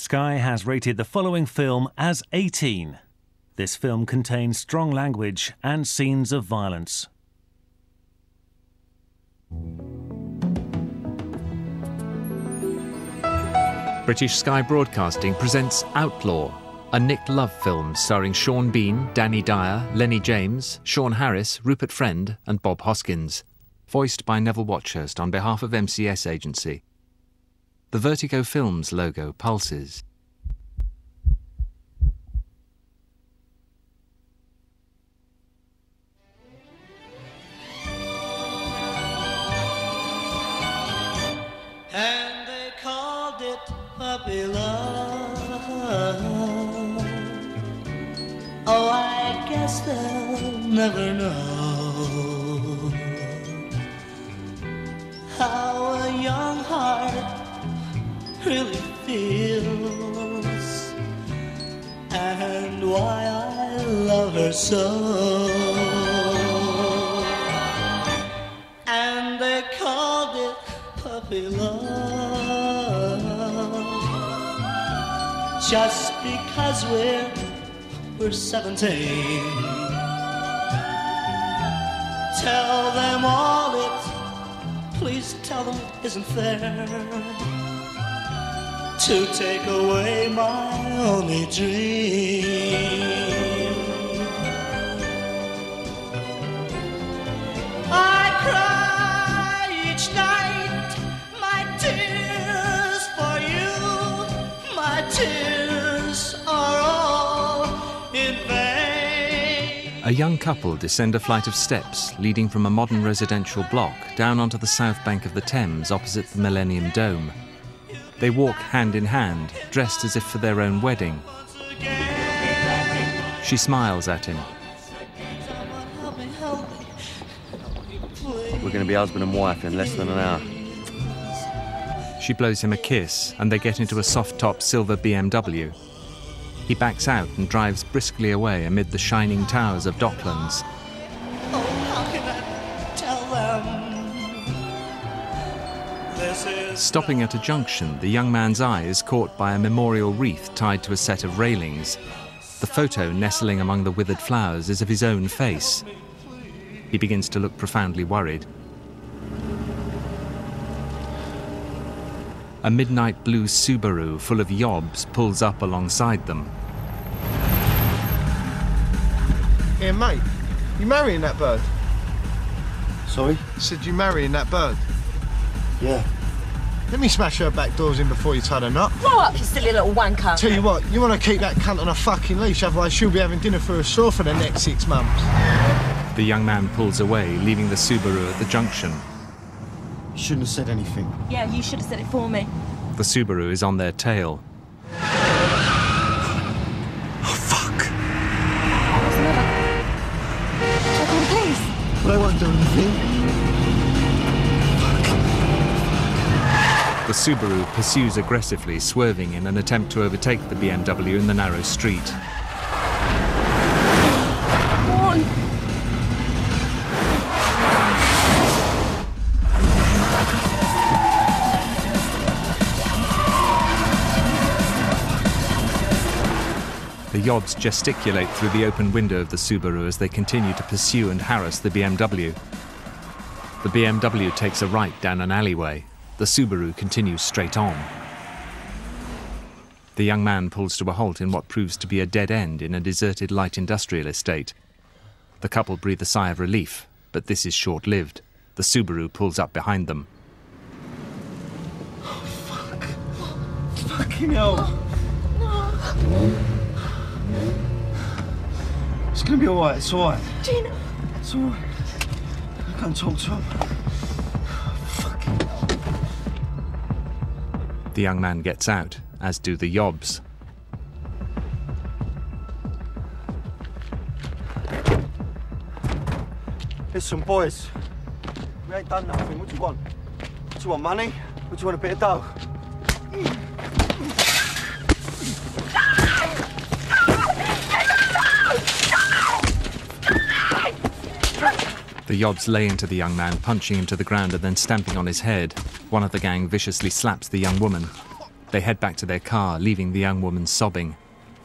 Sky has rated the following film as 18. This film contains strong language and scenes of violence. British Sky Broadcasting presents Outlaw, a Nick Love film starring Sean Bean, Danny Dyer, Lenny James, Sean Harris, Rupert Friend and Bob Hoskins. Voiced by Neville Watchurst on behalf of MCS Agency. The Vertigo Films logo pulses. And they called it puppy love. Oh, I guess they'll never know how a young heart really feels and why I love her so. And they called it puppy love just because we're 17. Tell them all it, please tell them it isn't fair to take away my only dream. I cry each night my tears for you. My tears are all in vain. A young couple descend a flight of steps leading from a modern residential block down onto the south bank of the Thames opposite the Millennium Dome. They walk hand in hand, dressed as if for their own wedding. She smiles at him. We're going to be husband and wife in less than an hour. She blows him a kiss, and they get into a soft-top silver BMW. He backs out and drives briskly away amid the shining towers of Docklands. Oh, how can I tell them? This is Stopping at a junction, the young man's eye is caught by a memorial wreath tied to a set of railings. The photo nestling among the withered flowers is of his own face. He begins to look profoundly worried. A midnight blue Subaru full of yobs pulls up alongside them. Here, mate, you marrying that bird? Sorry? Said you marrying that bird? Yeah. Let me smash her back doors in before you tie the knot. Grow up, you silly little wanker. Tell you what, you want to keep that cunt on a fucking leash, otherwise she'll be having dinner for herself for the next 6 months. The young man pulls away, leaving the Subaru at the junction. You shouldn't have said anything. Yeah, you should have said it for me. The Subaru is on their tail. Oh, fuck. What's the matter? Shall I call the police? Well, I won't do anything. The Subaru pursues aggressively, swerving in an attempt to overtake the BMW in the narrow street. Come on. The yobs gesticulate through the open window of the Subaru as they continue to pursue and harass the BMW. The BMW takes a right down an alleyway. The Subaru continues straight on. The young man pulls to a halt in what proves to be a dead end in a deserted light industrial estate. The couple breathe a sigh of relief, but this is short-lived. The Subaru pulls up behind them. Oh, fuck. Fucking hell. It's going to be all right, it's all right. Gina. It's all right. I can't talk to him. Fucking hell. The young man gets out, as do the yobs. Listen, boys. We ain't done nothing. What do you want? Do you want money? Or do you want a bit of dough? The yobs lay into the young man, punching him to the ground and then stamping on his head. One of the gang viciously slaps the young woman. They head back to their car, leaving the young woman sobbing.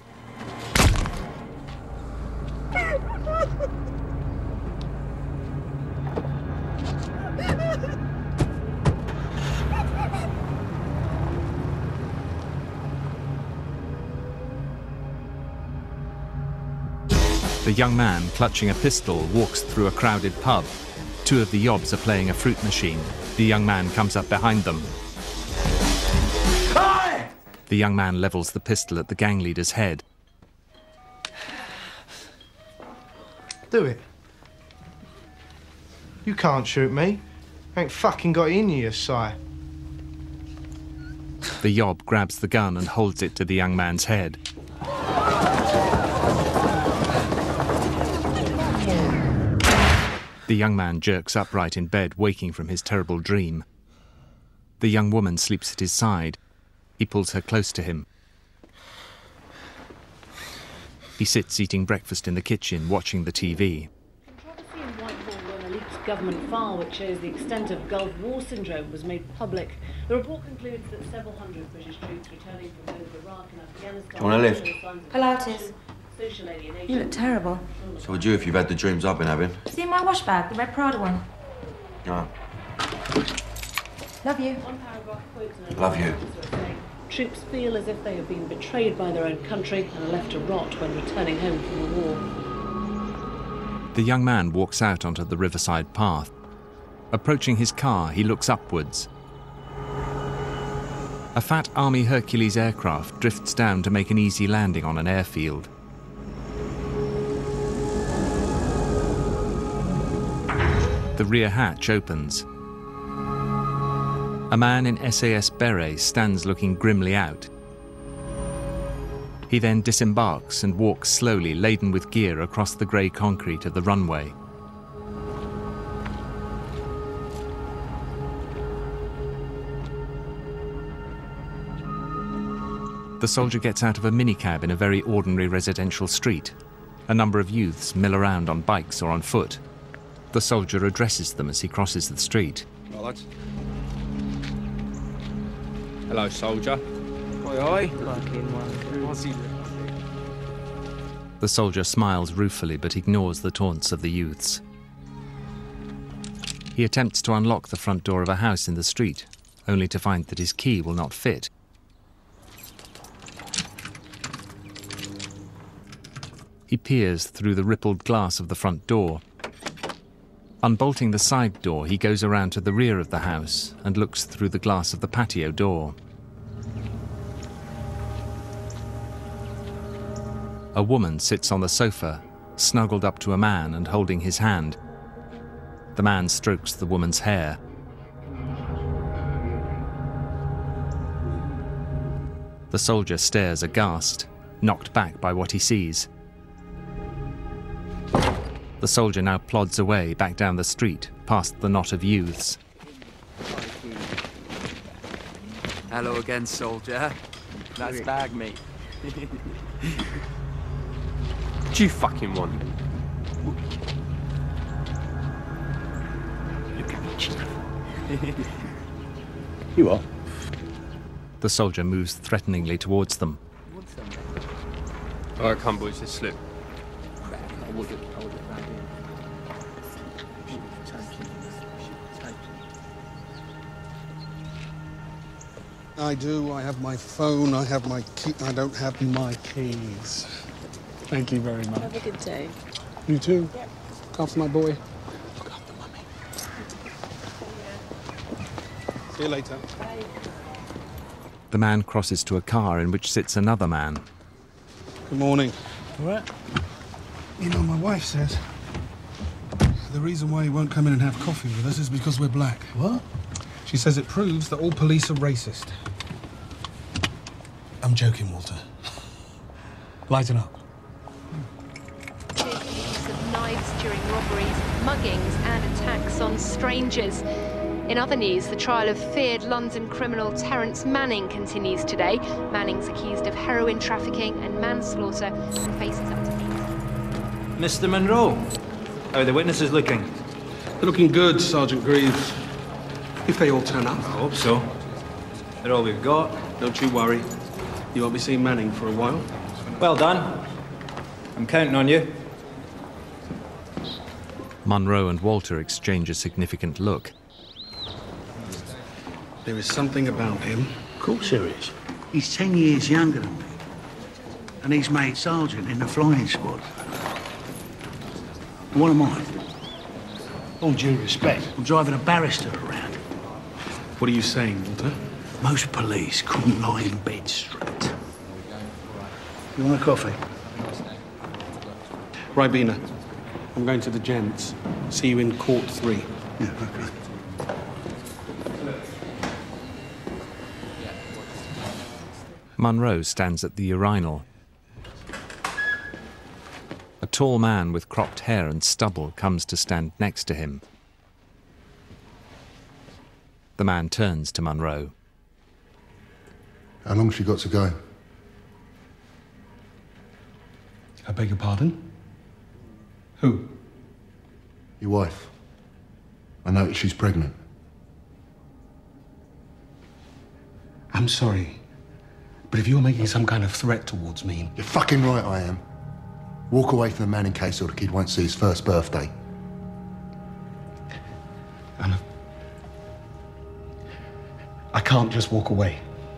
The young man, clutching a pistol, walks through a crowded pub. Two of the yobs are playing a fruit machine. The young man comes up behind them. Hi! The young man levels the pistol at the gang leader's head. Do it. You can't shoot me. I ain't fucking got it in you, Si. The yob grabs the gun and holds it to the young man's head. The young man jerks upright in bed, waking from his terrible dream. The young woman sleeps at his side. He pulls her close to him. He sits eating breakfast in the kitchen, watching the TV. Controversy in Whitehall when a leaked government file which shows the extent of Gulf War syndrome was made public. The report concludes that several hundred British troops returning from both Iraq and Afghanistan... Wanna lift? Pilates. Social alienation. You look terrible. So would you if you've had the dreams I've been having. See my wash bag, the red Prada one. Yeah. Love you. One paragraph quotes an Love you. officer saying, troops feel as if they have been betrayed by their own country and are left to rot when returning home from the war. The young man walks out onto the riverside path. Approaching his car, he looks upwards. A fat Army Hercules aircraft drifts down to make an easy landing on an airfield. The rear hatch opens. A man in SAS beret stands looking grimly out. He then disembarks and walks slowly, laden with gear, across the grey concrete of the runway. The soldier gets out of a minicab in a very ordinary residential street. A number of youths mill around on bikes or on foot. The soldier addresses them as he crosses the street. Right, lads. Hello, soldier. Oi, oi. What's he doing? The soldier smiles ruefully but ignores the taunts of the youths. He attempts to unlock the front door of a house in the street, only to find that his key will not fit. He peers through the rippled glass of the front door. Unbolting the side door, he goes around to the rear of the house and looks through the glass of the patio door. A woman sits on the sofa, snuggled up to a man and holding his hand. The man strokes the woman's hair. The soldier stares aghast, knocked back by what he sees. The soldier now plods away back down the street, past the knot of youths. Hello again, soldier. Nice bag, mate. What do you fucking want? Look at me, Chief. You are? The soldier moves threateningly towards them. All right, come boys, let's slip. I do. I have my phone. I have my key. I don't have my keys. Thank you very much. Have a good day. You too. Yep. Look after my boy. Look after mummy. See you later. Bye. The man crosses to a car in which sits another man. Good morning. All right. You know, my wife says the reason why he won't come in and have coffee with us is because we're black. What? She says it proves that all police are racist. I'm joking, Walter. Lighten up. The use of knives during robberies, muggings and attacks on strangers. In other news, the trial of feared London criminal Terence Manning continues today. Manning's accused of heroin trafficking and manslaughter and faces up to 8. Mr. Monroe, how are the witnesses looking? They're looking good, Sergeant Greaves. If they all turn up. I hope so. They're all we've got. Don't you worry. You won't be seeing Manning for a while. Well done. I'm counting on you. Munro and Walter exchange a significant look. There is something about him. Of course there is. He's 10 years younger than me. And he's made sergeant in the flying squad. What am I? All due respect, I'm driving a barrister around. What are you saying, Walter? Most police couldn't lie in bed straight. You want a coffee? Ribena, I'm going to the gents. See you in court 3. Yeah, okay. Munro stands at the urinal. A tall man with cropped hair and stubble comes to stand next to him. The man turns to Munro. How long's she got to go? I beg your pardon? Who? Your wife. I noticed she's pregnant. I'm sorry, but if you're making some kind of threat towards me... You're fucking right I am. Walk away from the Manning case or the kid won't see his first birthday. Anna, I can't just walk away.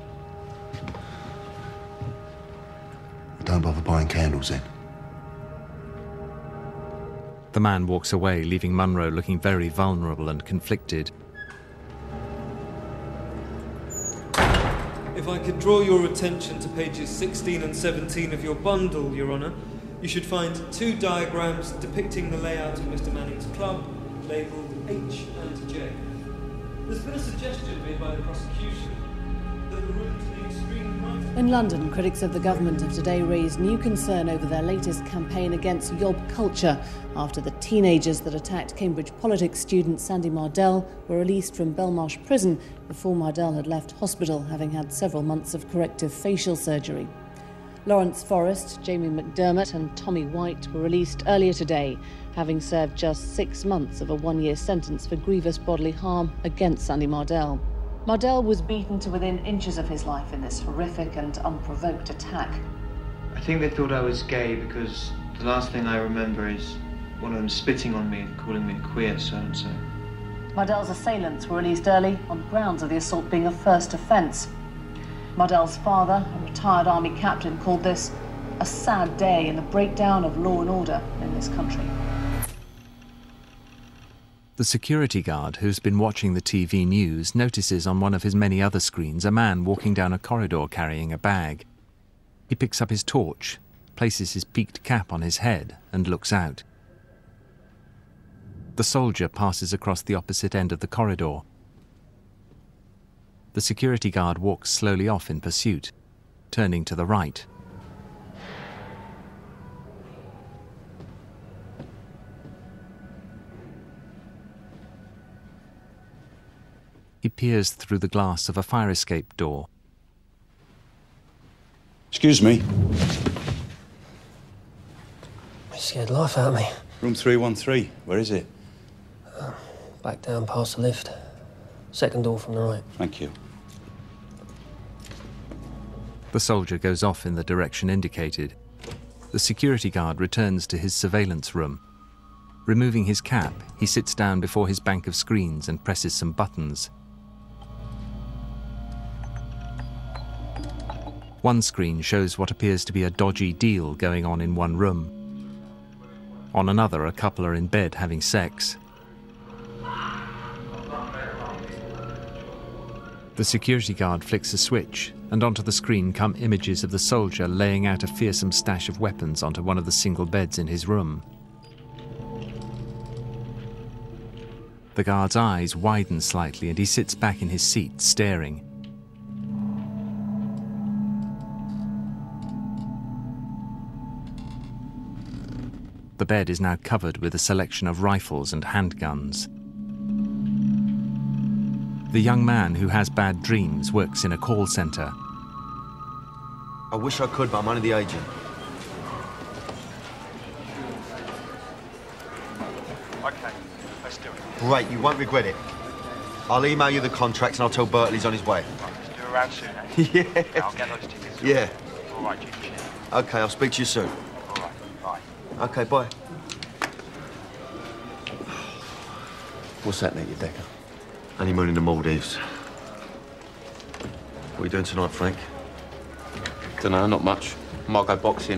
Don't bother buying candles then. The man walks away, leaving Munro looking very vulnerable and conflicted. If I could draw your attention to pages 16 and 17 of your bundle, Your Honour, you should find 2 diagrams depicting the layout of Mr. Manning's club, labelled H and J. There's been a suggestion made by the prosecution that the room to the extreme right... In London, critics of the government have today raised new concern over their latest campaign against yob culture after the teenagers that attacked Cambridge politics student Sandy Mardell were released from Belmarsh prison before Mardell had left hospital, having had several months of corrective facial surgery. Lawrence Forrest, Jamie McDermott and Tommy White were released earlier today, having served just 6 months of a 1-year sentence for grievous bodily harm against Sandy Mardell. Mardell was beaten to within inches of his life in this horrific and unprovoked attack. I think they thought I was gay because the last thing I remember is one of them spitting on me and calling me a queer so-and-so. Mardell's assailants were released early on grounds of the assault being a first offence. Mardell's father, a retired army captain, called this a sad day in the breakdown of law and order in this country. The security guard who's been watching the TV news notices on one of his many other screens a man walking down a corridor carrying a bag. He picks up his torch, places his peaked cap on his head and looks out. The soldier passes across the opposite end of the corridor. The security guard walks slowly off in pursuit, turning to the right. He peers through the glass of a fire escape door. Excuse me. You scared the life out of me. Room 313. Where is it? Back down past the lift. Second door from the right. Thank you. The soldier goes off in the direction indicated. The security guard returns to his surveillance room. Removing his cap, he sits down before his bank of screens and presses some buttons. One screen shows what appears to be a dodgy deal going on in one room. On another, a couple are in bed having sex. The security guard flicks a switch, and onto the screen come images of the soldier laying out a fearsome stash of weapons onto one of the single beds in his room. The guard's eyes widen slightly and he sits back in his seat, staring. The bed is now covered with a selection of rifles and handguns. The young man who has bad dreams works in a call centre. I wish I could, but I'm only the agent. Okay, Great, you won't regret it. I'll email you the contracts and I'll tell Bertley he's on his way. You're around soon, eh? Yeah. I'll get those tickets. Yeah. All right, Jim. Okay, I'll speak to you soon. All right, bye. Okay, bye. What's happening, you Decker? Honeymoon in the Maldives. What are you doing tonight, Frank? Dunno, not much. Might go boxing.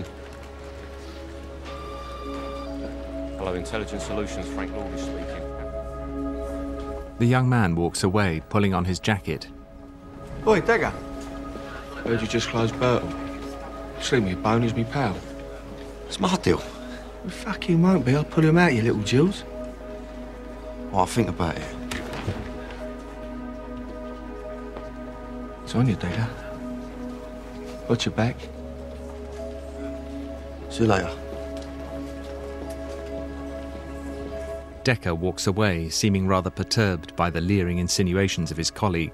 Hello, Intelligent Solutions, Frank Lawley speaking. The young man walks away, pulling on his jacket. Oi, Dagger. Heard you just closed Burtle. Sleep me a bone, he's me pal. It's my deal. It fucking won't be. I'll pull him out, you little Jules. Oh, I'll think about it. It's on you, Dagger. Watch your back. See you later. Decker walks away, seeming rather perturbed by the leering insinuations of his colleague.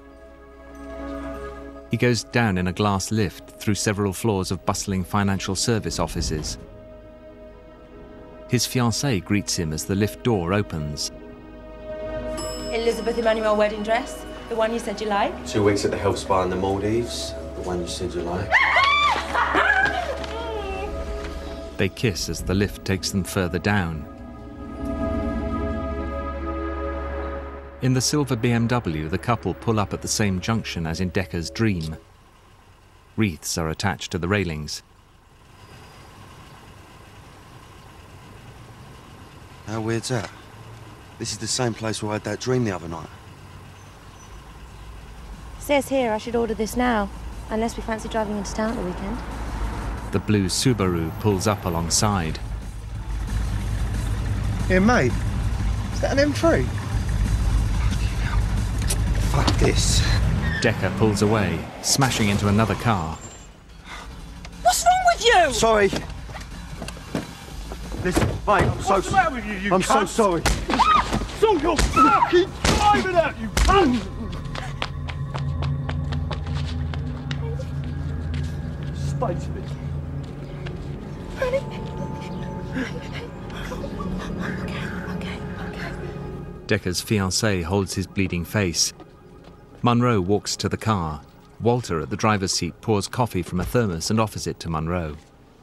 He goes down in a glass lift through several floors of bustling financial service offices. His fiancée greets him as the lift door opens. Elizabeth Emmanuel wedding dress, the one you said you liked. 2 weeks at the health spa in the Maldives, the one you said you liked. They kiss as the lift takes them further down. In the silver BMW, the couple pull up at the same junction as in Decker's dream. Wreaths are attached to the railings. How weird's that? This is the same place where I had that dream the other night. Says here I should order this now, unless we fancy driving into town at the weekend. The blue Subaru pulls up alongside. Yeah, mate. Is that an M3? Fuck this. Decker pulls away, smashing into another car. What's wrong with you? Sorry. Listen, mate, What's the matter with you, you I'm so cunt? sorry. Sort your fucking driving out, you cunt! Stay to me. Okay. Decker's fiancée holds his bleeding face. Munro walks to the car. Walter, at the driver's seat, pours coffee from a thermos and offers it to Munro.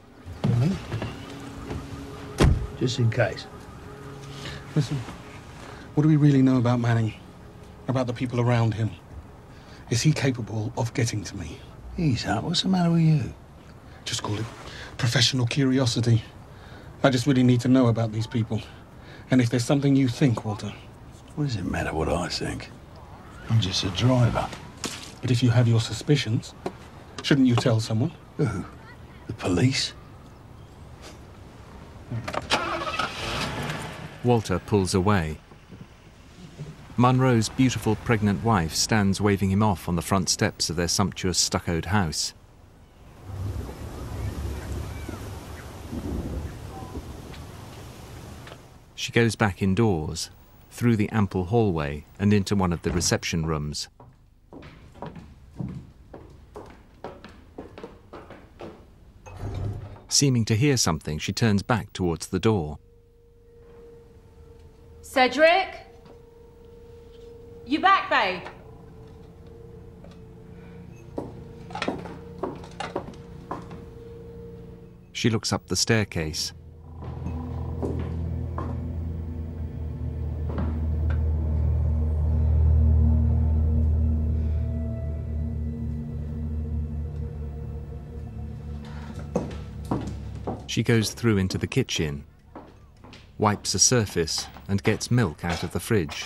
Just in case. Listen, what do we really know about Manning? About the people around him? Is he capable of getting to me? Ease up. What's the matter with you? Just call it professional curiosity. I just really need to know about these people. And if there's something you think, Walter. What does it matter what I think? I'm just a driver. But if you have your suspicions, shouldn't you tell someone? Who? The police? Walter pulls away. Munro's beautiful pregnant wife stands waving him off on the front steps of their sumptuous stuccoed house. She goes back indoors, through the ample hallway and into one of the reception rooms. Seeming to hear something, she turns back towards the door. Cedric? You back, babe? She looks up the staircase. She goes through into the kitchen, wipes a surface and gets milk out of the fridge.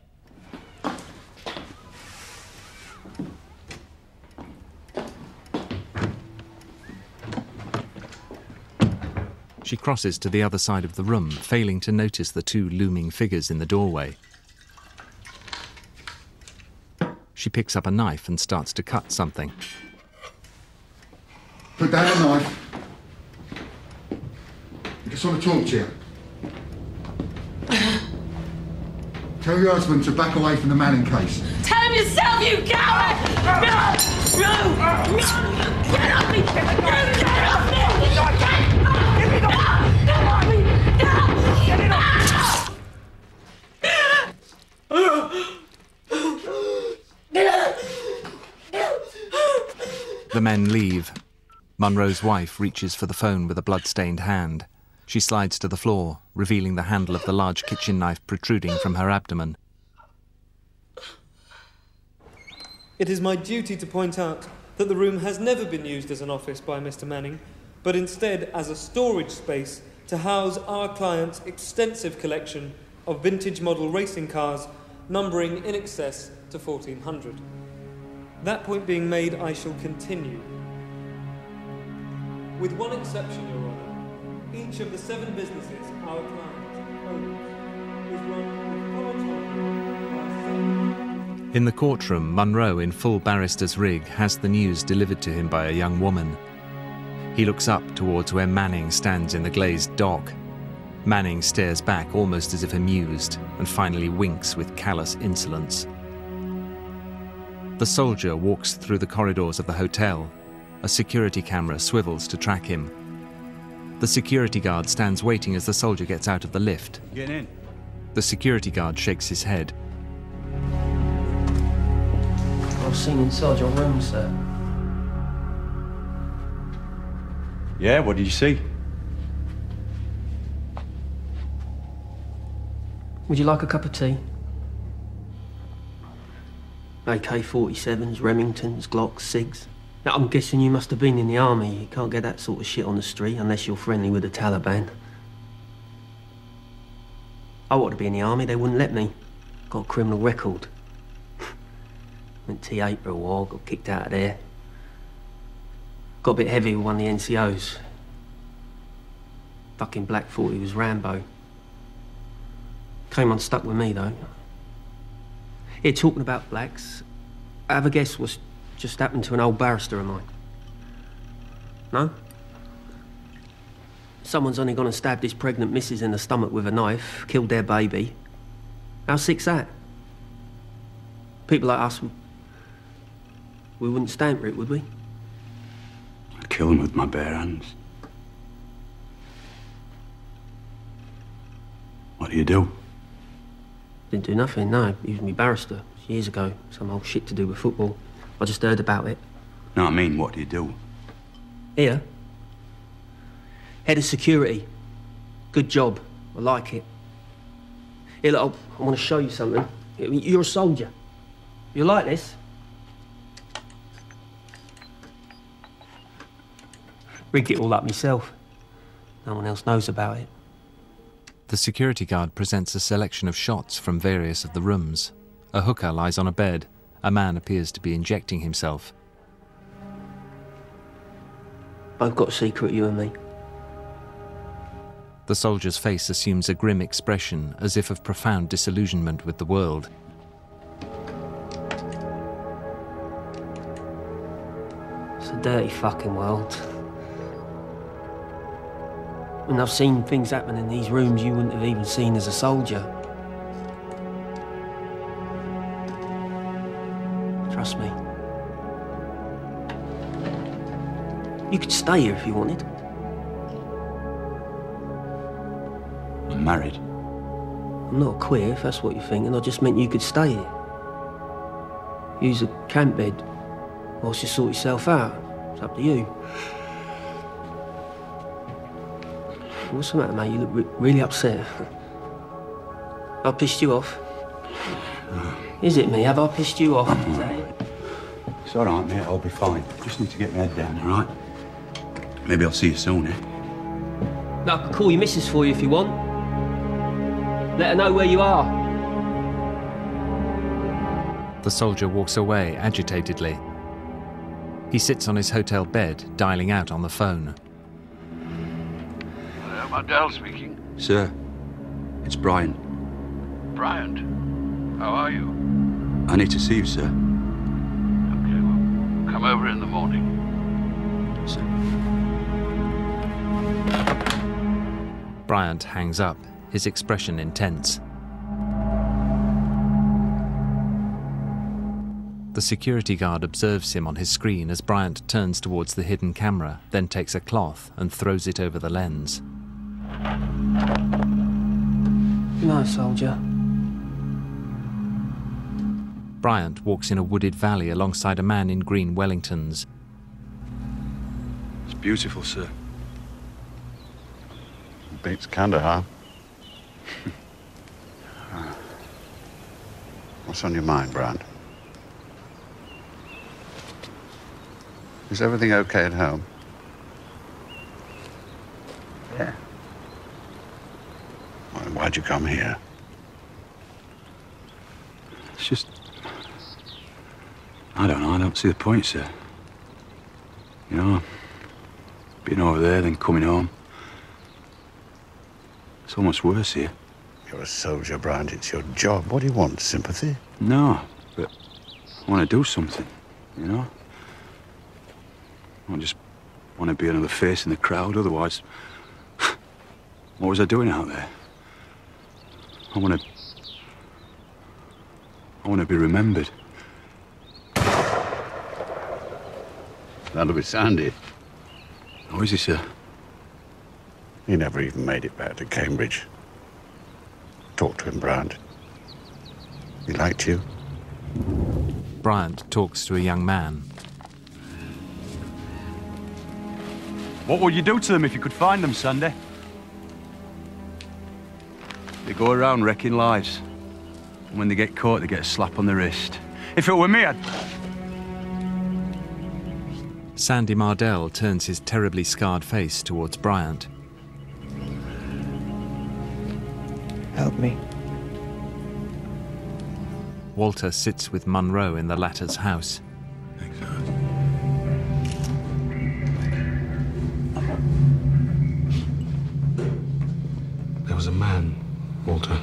She crosses to the other side of the room, failing to notice the two looming figures in the doorway. She picks up a knife and starts to cut something. Put down the knife. Get on the chalk chair. Tell your husband to back away from the Manning case. Tell him yourself, you coward! No! Get off me! Get off me! men leave. Munro's wife reaches for the phone with a blood-stained hand. She slides to the floor, revealing the handle of the large kitchen knife protruding from her abdomen. It is my duty to point out that the room has never been used as an office by Mr. Manning, but instead as a storage space to house our client's extensive collection of vintage model racing cars, numbering in excess to 1,400. That point being made, I shall continue. With one exception, Your Honour, each of the 7 businesses our client owns is run with full autonomy. In the courtroom, Munro, in full barrister's rig, has the news delivered to him by a young woman. He looks up towards where Manning stands in the glazed dock. Manning stares back almost as if amused, and finally winks with callous insolence. The soldier walks through the corridors of the hotel. A security camera swivels to track him. The security guard stands waiting as the soldier gets out of the lift. Get in. The security guard shakes his head. I've seen inside your room, sir. Yeah, what did you see? Would you like a cup of tea? AK-47s, Remingtons, Glocks, SIGs. Now, I'm guessing you must have been in the army. You can't get that sort of shit on the street unless you're friendly with the Taliban. I wanted to be in the army, they wouldn't let me. Got a criminal record. Went T8 for a while, got kicked out of there. Got a bit heavy with one of the NCOs. Fucking Black thought he was Rambo. Came unstuck with me, though. Here, talking about blacks, I have a guess what's just happened to an old barrister of mine. No? Someone's only gone and stabbed his pregnant missus in the stomach with a knife, killed their baby. How sick's that? People like us, we wouldn't stand for it, would we? I'd kill him with my bare hands. What do you do? Didn't do nothing, no. He was my barrister years ago. Some old shit to do with football. I just heard about it. No, I mean, what do you do? Here. Head of security. Good job. I like it. Here, look, I want to show you something. You're a soldier. You like this? Rigged it all up myself. No one else knows about it. The security guard presents a selection of shots from various of the rooms. A hooker lies on a bed. A man appears to be injecting himself. Both got a secret, you and me. The soldier's face assumes a grim expression, as if of profound disillusionment with the world. It's a dirty fucking world. And I've seen things happen in these rooms you wouldn't have even seen as a soldier. Trust me. You could stay here if you wanted. I'm married. I'm not queer, if that's what you're thinking. I just meant you could stay here. Use a camp bed whilst you sort yourself out. It's up to you. What's the matter, mate? You look really upset. I pissed you off? Is it me? Have I pissed you off? It's all right, mate. I'll be fine. Just need to get my head down, all right? Maybe I'll see you soon, eh? No, I can call your missus for you if you want. Let her know where you are. The soldier walks away agitatedly. He sits on his hotel bed, dialing out on the phone. Mardell speaking. Sir, it's Brian. Bryant, how are you? I need to see you, sir. Okay, well, come over in the morning. Sir. Bryant hangs up, his expression intense. The security guard observes him on his screen as Bryant turns towards the hidden camera, then takes a cloth and throws it over the lens. Good night, soldier. Bryant walks in a wooded valley alongside a man in green Wellingtons. beautiful, sir. Beats Kandahar. What's on your mind, Brand? Is everything okay at home? Yeah. Well, then why'd you come here? It's just... I don't know. I don't see the point, sir. You know, being over there, then coming home. It's so much worse here. You're a soldier, Brand. It's your job. What do you want? Sympathy? No, but I want to do something, you know? I just want to be another face in the crowd, otherwise... what was I doing out there? I want to be remembered. That'll be Sandy. How is he, sir? He never even made it back to Cambridge. Talk to him, Bryant. He liked you. Bryant talks to a young man. What would you do to them if you could find them, Sandy? They go around wrecking lives. And when they get caught, they get a slap on the wrist. If it were me, I'd... Sandy Mardell turns his terribly scarred face towards Bryant. Help me. Walter sits with Munro in the latter's house. There was a man, Walter.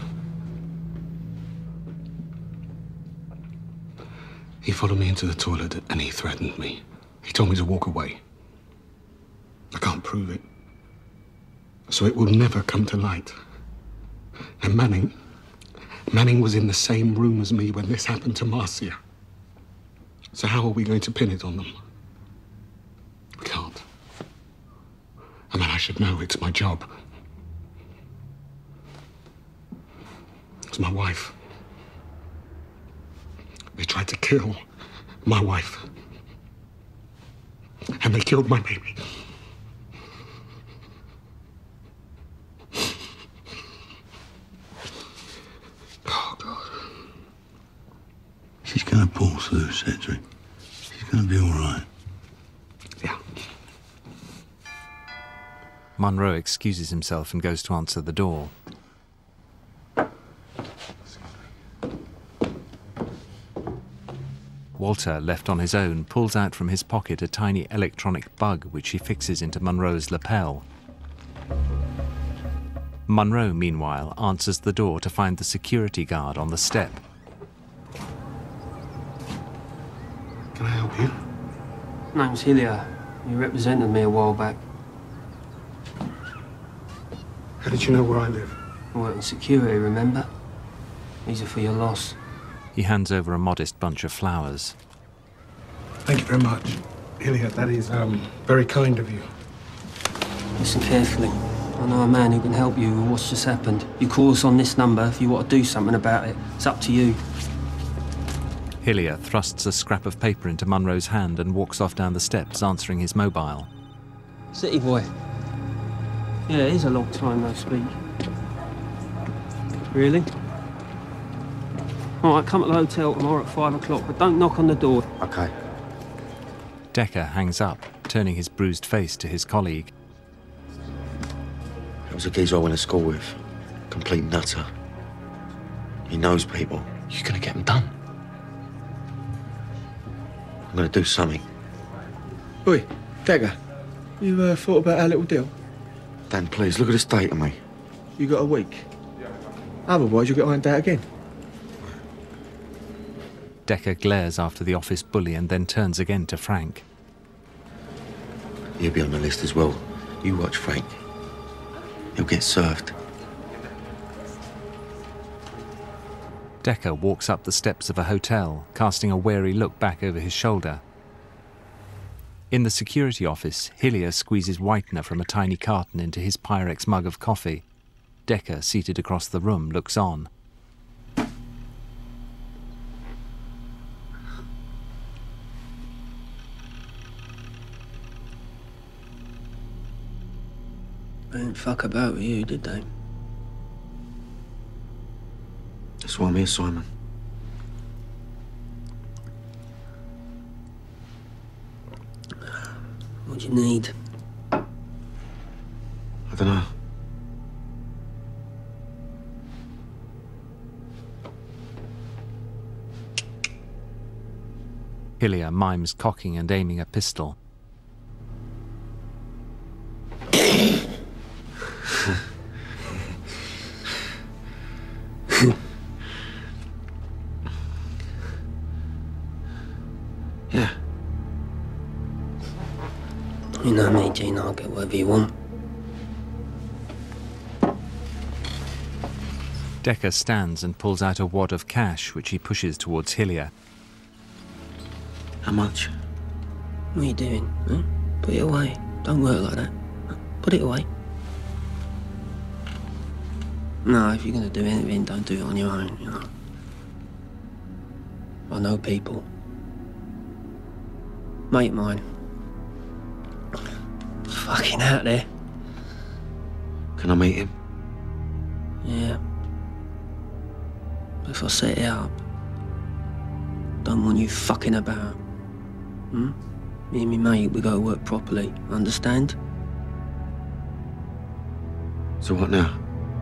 He followed me into the toilet and he threatened me. He told me to walk away. I can't prove it. So it will never come to light. And Manning was in the same room as me when this happened to Marcia. So how are we going to pin it on them? We can't. I mean, I should know. It's my job. It's my wife. They tried to kill my wife. And they killed my baby. Oh, God. She's gonna pull through, Cedric. She's gonna be all right. Yeah. Munro excuses himself and goes to answer the door. Walter, left on his own, pulls out from his pocket a tiny electronic bug which he fixes into Munro's lapel. Munro, meanwhile, answers the door to find the security guard on the step. Can I help you? Name's Hillier. You represented me a while back. How did you know where I live? I work in security, remember? These are for your loss. He hands over a modest bunch of flowers. Thank you very much. Hillier, that is very kind of you. Listen carefully. I know a man who can help you with what's just happened. You call us on this number if you want to do something about it. It's up to you. Hillier thrusts a scrap of paper into Munro's hand and walks off down the steps, answering his mobile. City boy. Yeah, it is a long time no speak. Really? All right, come at the hotel tomorrow at 5 o'clock, but don't knock on the door. Okay. Decker hangs up, turning his bruised face to his colleague. That was a geezer I went to school with. Complete nutter. He knows people. You're gonna get him done. I'm gonna do something. Oi, Dagger, you thought about our little deal? Dan, please, look at the state of me. You got a week. Otherwise, you'll get ironed out again. Decker glares after the office bully and then turns again to Frank. You'll be on the list as well. You watch Frank. He'll get served. Decker walks up the steps of a hotel, casting a wary look back over his shoulder. In the security office, Hillier squeezes whitener from a tiny carton into his Pyrex mug of coffee. Decker, seated across the room, looks on. They didn't fuck about with you, did they? That's why I'm here, Simon. What do you need? I don't know. Hillier mimes cocking and aiming a pistol. Yeah. You know me, Gene, I'll get whatever you want. Decker stands and pulls out a wad of cash, which he pushes towards Hillier. How much? What are you doing? Huh? Put it away. Don't work like that. Put it away. No, if you're going to do anything, don't do it on your own, you know. I know people. Mate of mine. Fucking out there. Can I meet him? Yeah. But if I set it up, don't want you fucking about. Me and me mate, we go to work properly, understand? So what now?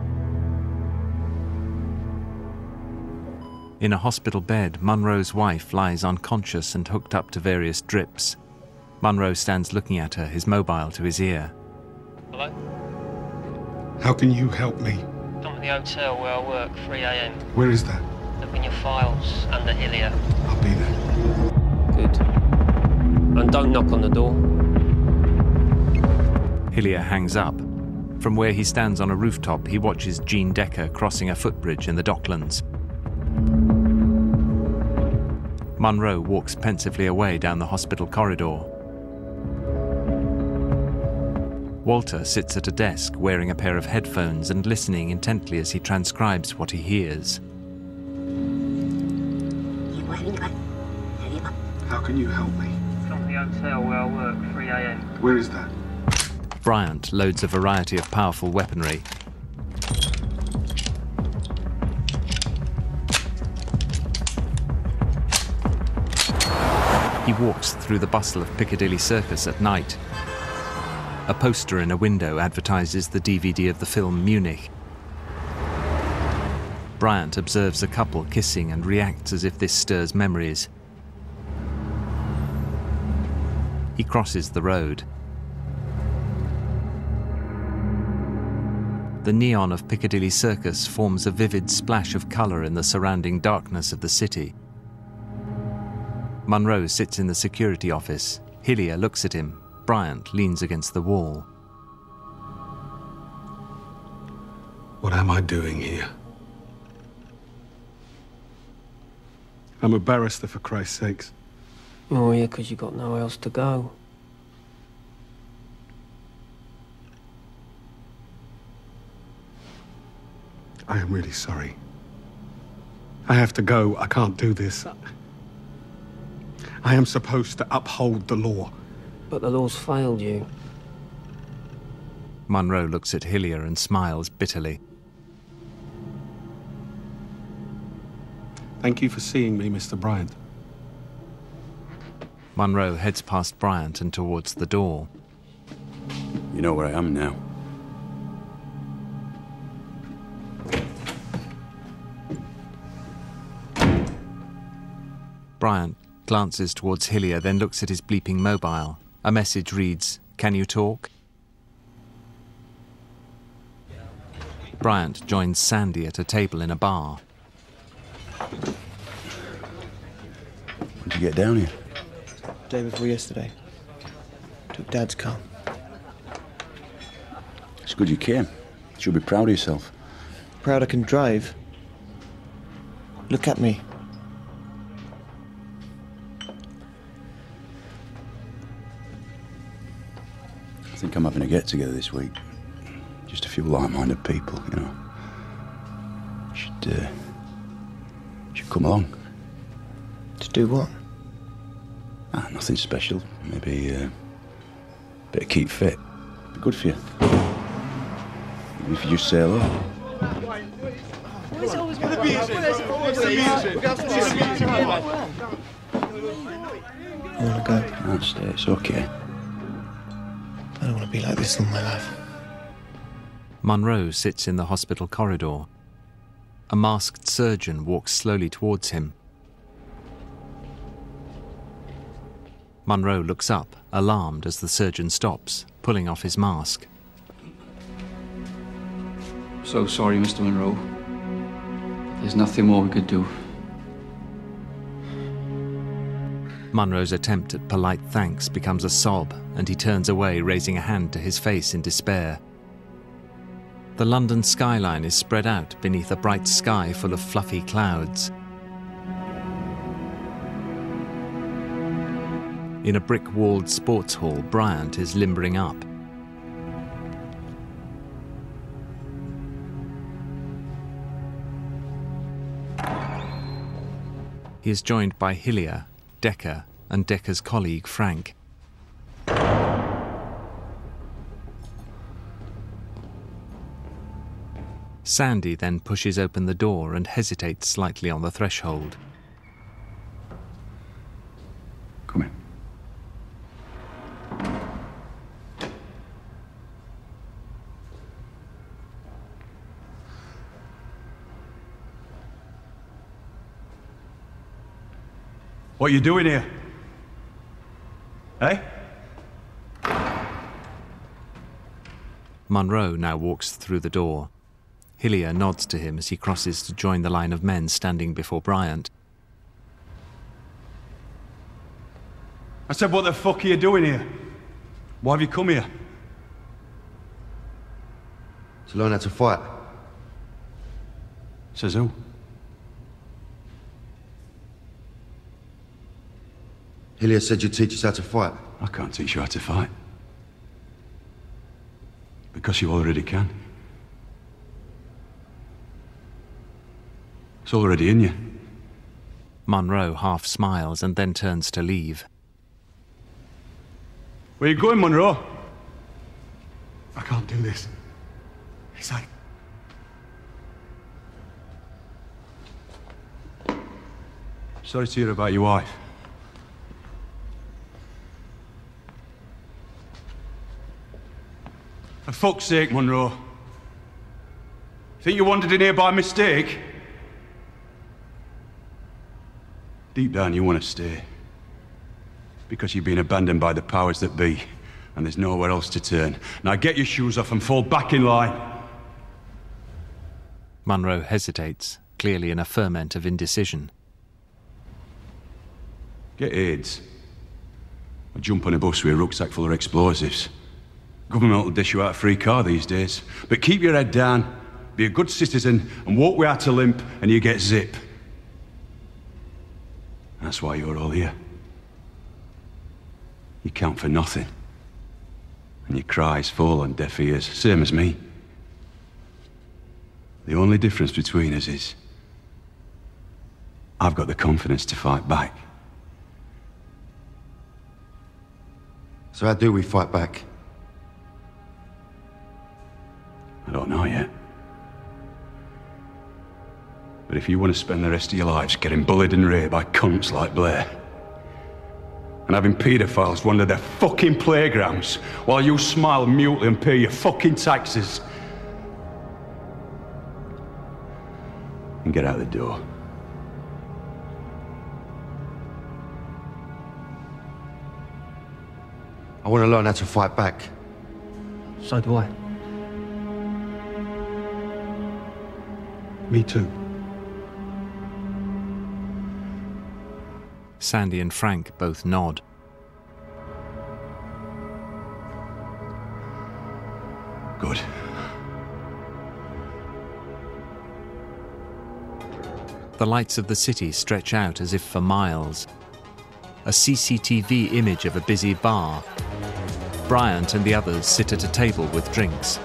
In a hospital bed, Munro's wife lies unconscious and hooked up to various drips. Munro stands looking at her, his mobile to his ear. Hello? How can you help me? I'm at the hotel where I work, 3 a.m. Where is that? Look in your files, under Hillier. I'll be there. Good. And don't knock on the door. Hillier hangs up. From where he stands on a rooftop, he watches Jean Decker crossing a footbridge in the Docklands. Munro walks pensively away down the hospital corridor. Walter sits at a desk wearing a pair of headphones and listening intently as he transcribes what he hears. How can you help me? From the hotel where I work, 3 a.m. Where is that? Bryant loads a variety of powerful weaponry. He walks through the bustle of Piccadilly Circus at night. A poster in a window advertises the DVD of the film Munich. Bryant observes a couple kissing and reacts as if this stirs memories. He crosses the road. The neon of Piccadilly Circus forms a vivid splash of colour in the surrounding darkness of the city. Munro sits in the security office. Hillier looks at him. Bryant leans against the wall. What am I doing here? I'm a barrister, for Christ's sakes. Oh, yeah, because you got nowhere else to go. I am really sorry. I have to go. I can't do this. I am supposed to uphold the law. But the law's failed you. Munro looks at Hillier and smiles bitterly. Thank you for seeing me, Mr. Bryant. Munro heads past Bryant and towards the door. You know where I am now. Bryant glances towards Hillier, then looks at his bleeping mobile. A message reads, "Can you talk?" Bryant joins Sandy at a table in a bar. When did you get down here? Day before yesterday. Took Dad's car. It's good you came. You should be proud of yourself. Proud I can drive. Look at me. I think I'm having a get-together this week. Just a few like-minded people, you know. Should come along. To do what? Nothing special. Maybe a bit of keep fit. Be good for you. Even if you just say hello. Where's always the music? I want to go. Don't stay, it's okay. I don't want to be like this all my life. Munro sits in the hospital corridor. A masked surgeon walks slowly towards him. Munro looks up, alarmed as the surgeon stops, pulling off his mask. So sorry, Mr. Monroe. There's nothing more we could do. Munro's attempt at polite thanks becomes a sob, and he turns away, raising a hand to his face in despair. The London skyline is spread out beneath a bright sky full of fluffy clouds. In a brick-walled sports hall, Bryant is limbering up. He is joined by Hillier, Decker, and Decker's colleague, Frank. Sandy then pushes open the door and hesitates slightly on the threshold. Come in. What are you doing here? Eh? Munro now walks through the door. Hillier nods to him as he crosses to join the line of men standing before Bryant. I said, what the fuck are you doing here? Why have you come here? To learn how to fight. Says who? Hillier said you'd teach us how to fight. I can't teach you how to fight. Because you already can. It's already in you. Munro half smiles and then turns to leave. Where you going, Munro? I can't do this. It's like... Sorry to hear about your wife. For fuck's sake, Munro. Think you wandered in here by mistake? Deep down, you want to stay. Because you've been abandoned by the powers that be, and there's nowhere else to turn. Now get your shoes off and fall back in line. Munro hesitates, clearly in a ferment of indecision. Get AIDS. Or jump on a bus with a rucksack full of explosives. Government will dish you out a free car these days. But keep your head down, be a good citizen, and walk without a limp, and you get zip. That's why you're all here. You count for nothing. And your cries fall on deaf ears, same as me. The only difference between us is I've got the confidence to fight back. So how do we fight back? I don't know yet. But if you want to spend the rest of your lives getting bullied and raped by cunts like Blair, and having paedophiles wander their fucking playgrounds while you smile mutely and pay your fucking taxes, and get out the door. I want to learn how to fight back. So do I. Me too. Sandy and Frank both nod. Good. The lights of the city stretch out as if for miles. A CCTV image of a busy bar. Bryant and the others sit at a table with drinks.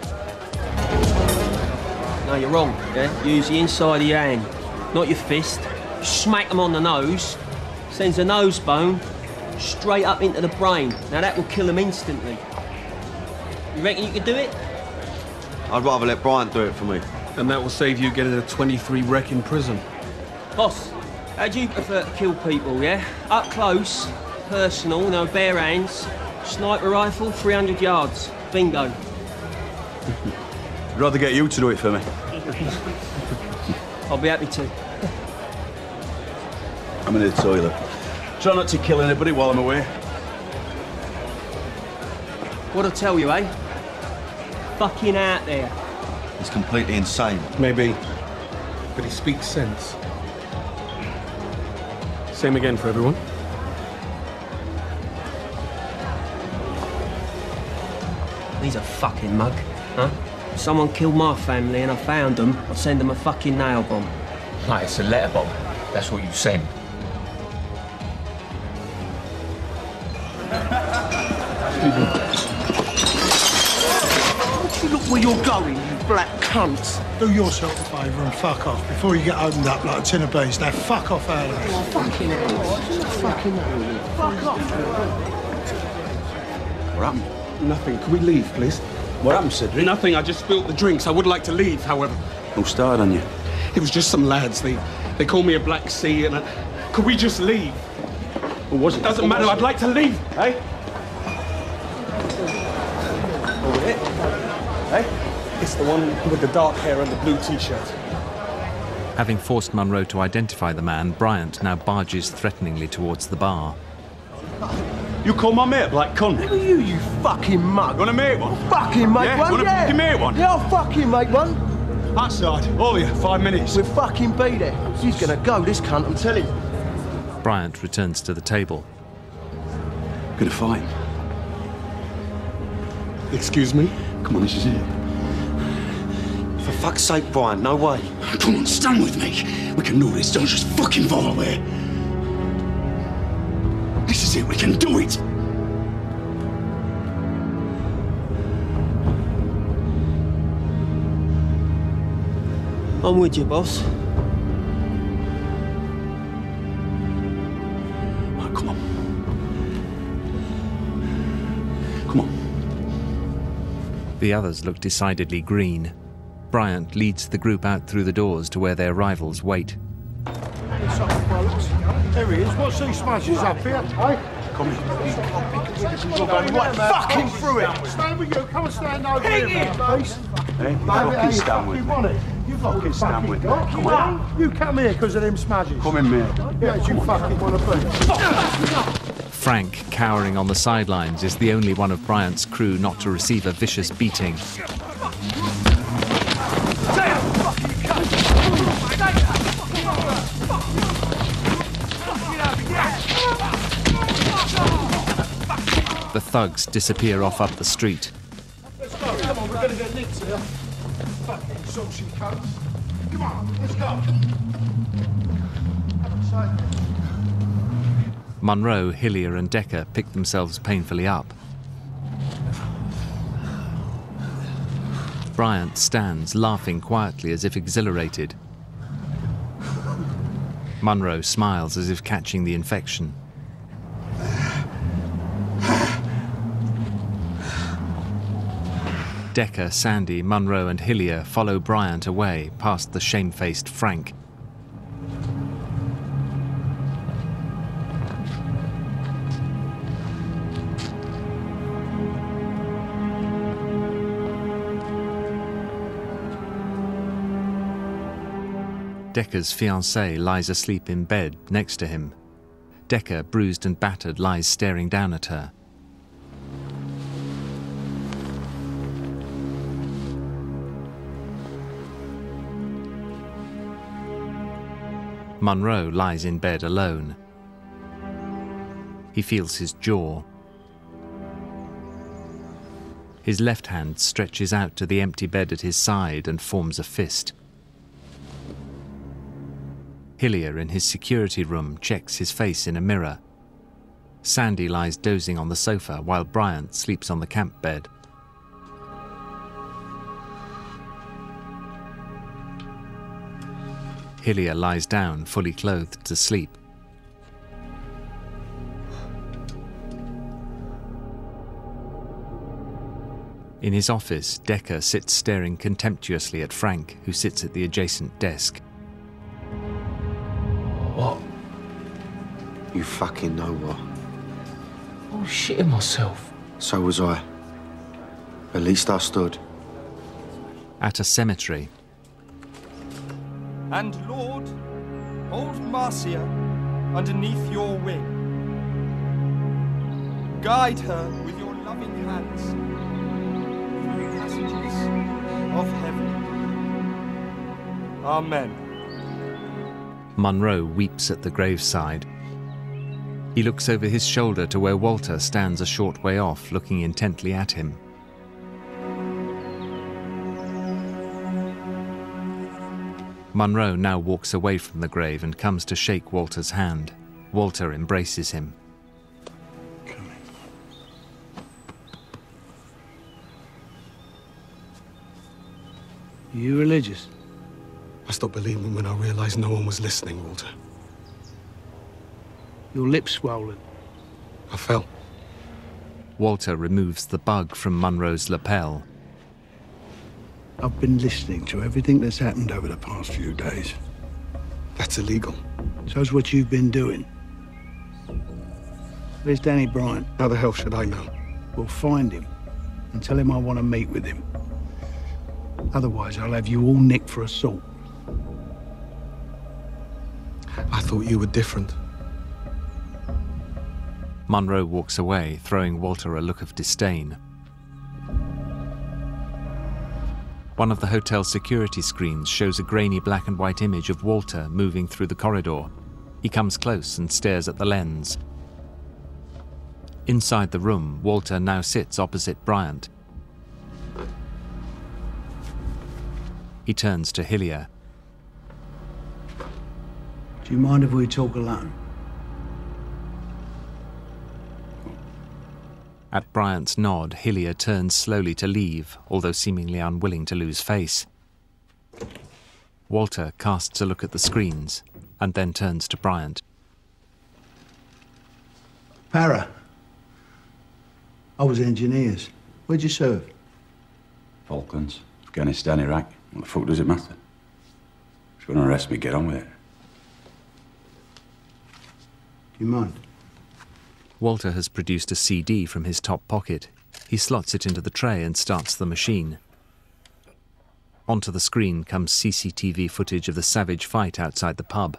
No, you're wrong, yeah? Use the inside of your hand, not your fist. Smack them on the nose. Sends the nose bone straight up into the brain. Now that will kill them instantly. You reckon you could do it? I'd rather let Bryant do it for me. And that will save you getting a 23 wreck in prison. Boss, how do you prefer to kill people, yeah? Up close, personal, no bare hands, sniper rifle, 300 yards. Bingo. I'd rather get you to do it for me. I'll be happy to. I'm in the toilet. Try not to kill anybody while I'm away. What'd I tell you, eh? Fucking out there. He's completely insane. Maybe. But he speaks sense. Same again for everyone. He's a fucking mug, huh? If someone killed my family and I found them, I'd send them a fucking nail bomb. Mate, it's a letter bomb. That's what you sent. Look where you're going, you black cunts. Do yourself a favour and fuck off before you get opened up like a tin of beans. Now fuck off out of this. Oh, fucking hell. Fucking hell. Fuck off. What happened? Nothing. Can we leave, please? What happened, Cedric? Nothing. I just spilt the drinks. I would like to leave, however. Who started on you? It was just some lads. They called me a Black Sea, and could we just leave? Who was it? Doesn't matter. I'd like to leave. Hey? Over there? Hey? It's the one with the dark hair and the blue T-shirt. Having forced Munro to identify the man, Bryant now barges threateningly towards the bar. You call my mate a black cunt? Who are you, you fucking mug? You wanna make one? Fucking make one, Wanna fucking make one? Yeah, I'll fucking make one. Outside. All of you, 5 minutes. We'll fucking be there. He's gonna go, this cunt, I'm telling you. Bryant returns to the table. Gonna fight him. Excuse me? Come on, this is it. For fuck's sake, Bryant, no way. Come on, stand with me. We can do this, don't just fucking fall away. This is it, we can do it. I'm with you, boss. Right, come on. Come on. The others look decidedly green. Bryant leads the group out through the doors to where their rivals wait. There he is. What's these smudges up here? Hey? Come here. Right, fucking through it. Stand with you. Come and stand over here, please. Hey, you fucking stand with me. You fucking stand with me. Come on. You come here because of them smudges. Come in, mate. Yeah, you fucking want to be. Frank, cowering on the sidelines, is the only one of Bryant's crew not to receive a vicious beating. The thugs disappear off up the street. Let's go. Come on, we're going to get nicked here. Fucking saucy cunts. Come on, let's go. Munro, Hillier and Decker pick themselves painfully up. Bryant stands, laughing quietly as if exhilarated. Munro smiles as if catching the infection. Decker, Sandy, Munro and Hillier follow Bryant away past the shamefaced Frank. Decker's fiancée lies asleep in bed next to him. Decker, bruised and battered, lies staring down at her. Munro lies in bed alone. He feels his jaw. His left hand stretches out to the empty bed at his side and forms a fist. Hillier, in his security room, checks his face in a mirror. Sandy lies dozing on the sofa while Bryant sleeps on the camp bed. Hillier lies down, fully clothed, to sleep. In his office, Decker sits staring contemptuously at Frank, who sits at the adjacent desk. What? You fucking know what. I was shitting myself. So was I. At least I stood. At a cemetery. And Lord, hold Marcia underneath your wing. Guide her with your loving hands through the passages of heaven. Amen. Munro weeps at the graveside. He looks over his shoulder to where Walter stands a short way off, looking intently at him. Munro now walks away from the grave and comes to shake Walter's hand. Walter embraces him. Are you religious? I stopped believing when I realized no one was listening, Walter. Your lips swollen. I fell. Walter removes the bug from Munro's lapel. I've been listening to everything that's happened over the past few days. That's illegal. So's what you've been doing. Where's Danny Bryant? How the hell should I know? We'll find him and tell him I want to meet with him. Otherwise, I'll have you all nicked for assault. I thought you were different. Munro walks away, throwing Walter a look of disdain. One of the hotel's security screens shows a grainy black and white image of Walter moving through the corridor. He comes close and stares at the lens. Inside the room, Walter now sits opposite Bryant. He turns to Hillier. Do you mind if we talk alone? At Bryant's nod, Hillier turns slowly to leave, although seemingly unwilling to lose face. Walter casts a look at the screens and then turns to Bryant. Para. I was engineers. Where'd you serve? Falklands, Afghanistan, Iraq. What the fuck does it matter? If you're going to arrest me, get on with it. Do you mind? Walter has produced a CD from his top pocket. He slots it into the tray and starts the machine. Onto the screen comes CCTV footage of the savage fight outside the pub.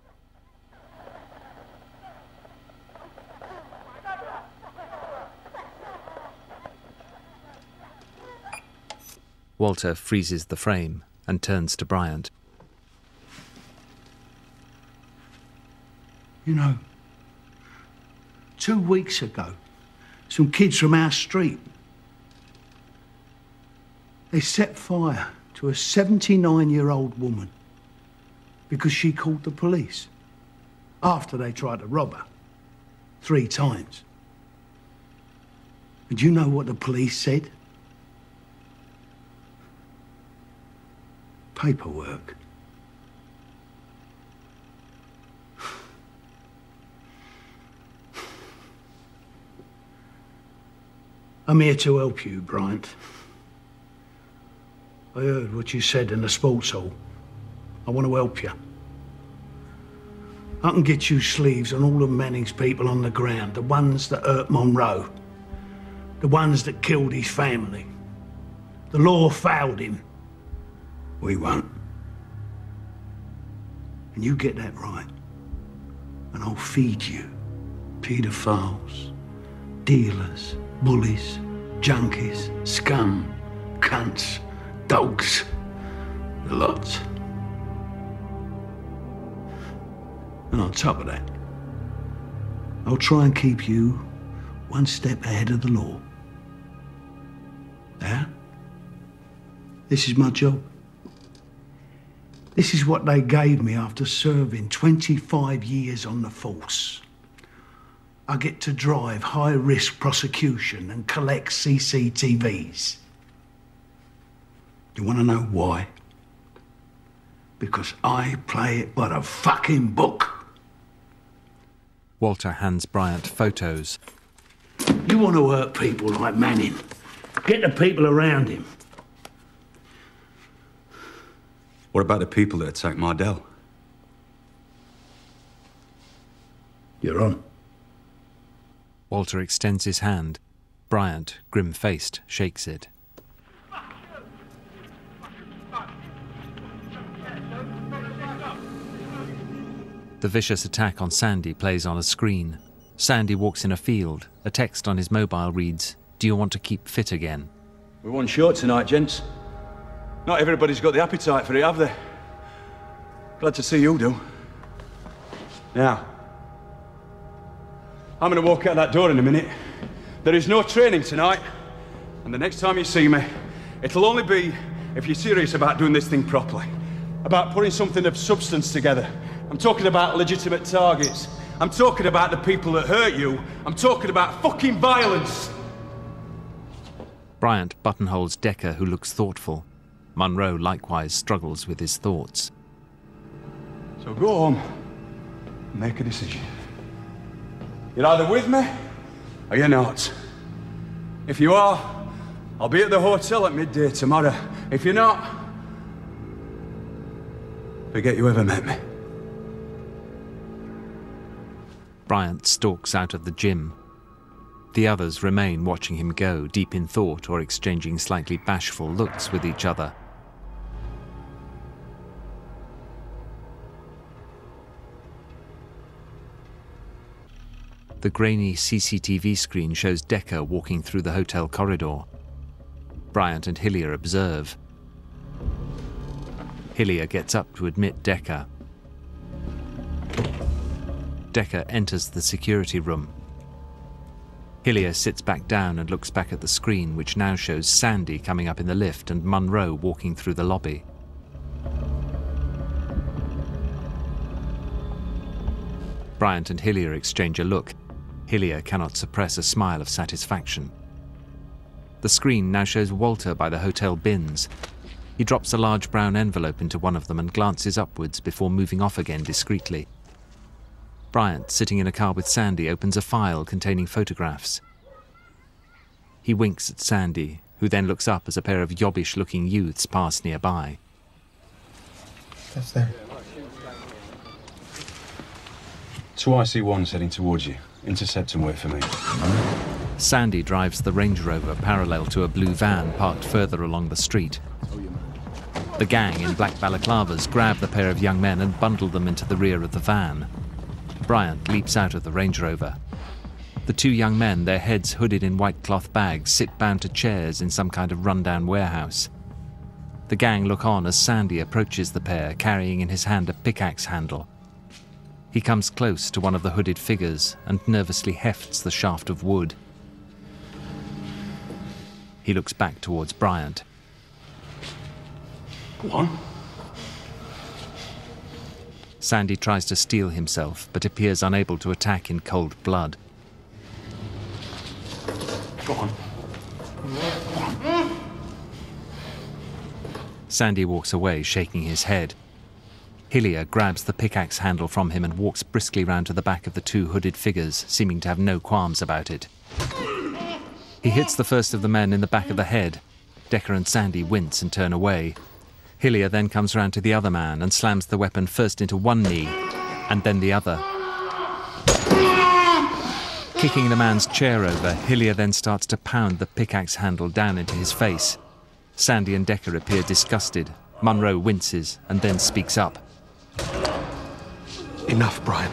Walter freezes the frame and turns to Bryant. You know, 2 weeks ago, some kids from our street, they set fire to a 79-year-old woman because she called the police after they tried to rob her 3 times. And you know what the police said? Paperwork. I'm here to help you, Bryant. I heard what you said in the sports hall. I want to help you. I can get you sleeves on all of Manning's people on the ground, the ones that hurt Monroe, the ones that killed his family. The law failed him. We won't. And you get that right, and I'll feed you paedophiles, dealers, bullies, junkies, scum, cunts, dogs, the lots. And on top of that, I'll try and keep you 1 step ahead of the law. Yeah? This is my job. This is what they gave me after serving 25 years on the force. I get to drive high-risk prosecution and collect CCTVs. You want to know why? Because I play it by the fucking book. Walter hands Bryant photos. You want to hurt people like Manning, Get the people around him. What about the people that attacked Mardell? You're on. Walter extends his hand. Bryant, grim-faced, shakes it. The vicious attack on Sandy plays on a screen. Sandy walks in a field. A text on his mobile reads, "Do you want to keep fit again?" We're one short tonight, gents. Not everybody's got the appetite for it, have they? Glad to see you do. Now, I'm going to walk out that door in a minute. There is no training tonight, and the next time you see me, it'll only be if you're serious about doing this thing properly, about putting something of substance together. I'm talking about legitimate targets. I'm talking about the people that hurt you. I'm talking about fucking violence. Bryant buttonholes Decker, who looks thoughtful. Munro likewise struggles with his thoughts. So go home and make a decision. You're either with me or you're not. If you are, I'll be at the hotel at midday tomorrow. If you're not, forget you ever met me. Bryant stalks out of the gym. The others remain watching him go, deep in thought or exchanging slightly bashful looks with each other. The grainy CCTV screen shows Decker walking through the hotel corridor. Bryant and Hillier observe. Hillier gets up to admit Decker. Decker enters the security room. Hillier sits back down and looks back at the screen, which now shows Sandy coming up in the lift and Munro walking through the lobby. Bryant and Hillier exchange a look. Hillier cannot suppress a smile of satisfaction. The screen now shows Walter by the hotel bins. He drops a large brown envelope into one of them and glances upwards before moving off again discreetly. Bryant, sitting in a car with Sandy, opens a file containing photographs. He winks at Sandy, who then looks up as a pair of yobbish-looking youths pass nearby. That's there. Twice C1's heading towards you. Intercept and wait for me. Sandy drives the Range Rover parallel to a blue van parked further along the street. The gang in black balaclavas grab the pair of young men and bundle them into the rear of the van. Bryant leaps out of the Range Rover. The two young men, their heads hooded in white cloth bags, sit bound to chairs in some kind of rundown warehouse. The gang look on as Sandy approaches the pair, carrying in his hand a pickaxe handle. He comes close to one of the hooded figures and nervously hefts the shaft of wood. He looks back towards Bryant. Go on. Sandy tries to steel himself, but appears unable to attack in cold blood. Go on. Sandy walks away, shaking his head. Hillier grabs the pickaxe handle from him and walks briskly round to the back of the two hooded figures, seeming to have no qualms about it. He hits the first of the men in the back of the head. Decker and Sandy wince and turn away. Hillier then comes round to the other man and slams the weapon first into one knee and then the other. Kicking the man's chair over, Hillier then starts to pound the pickaxe handle down into his face. Sandy and Decker appear disgusted. Munro winces and then speaks up. Enough, Brian.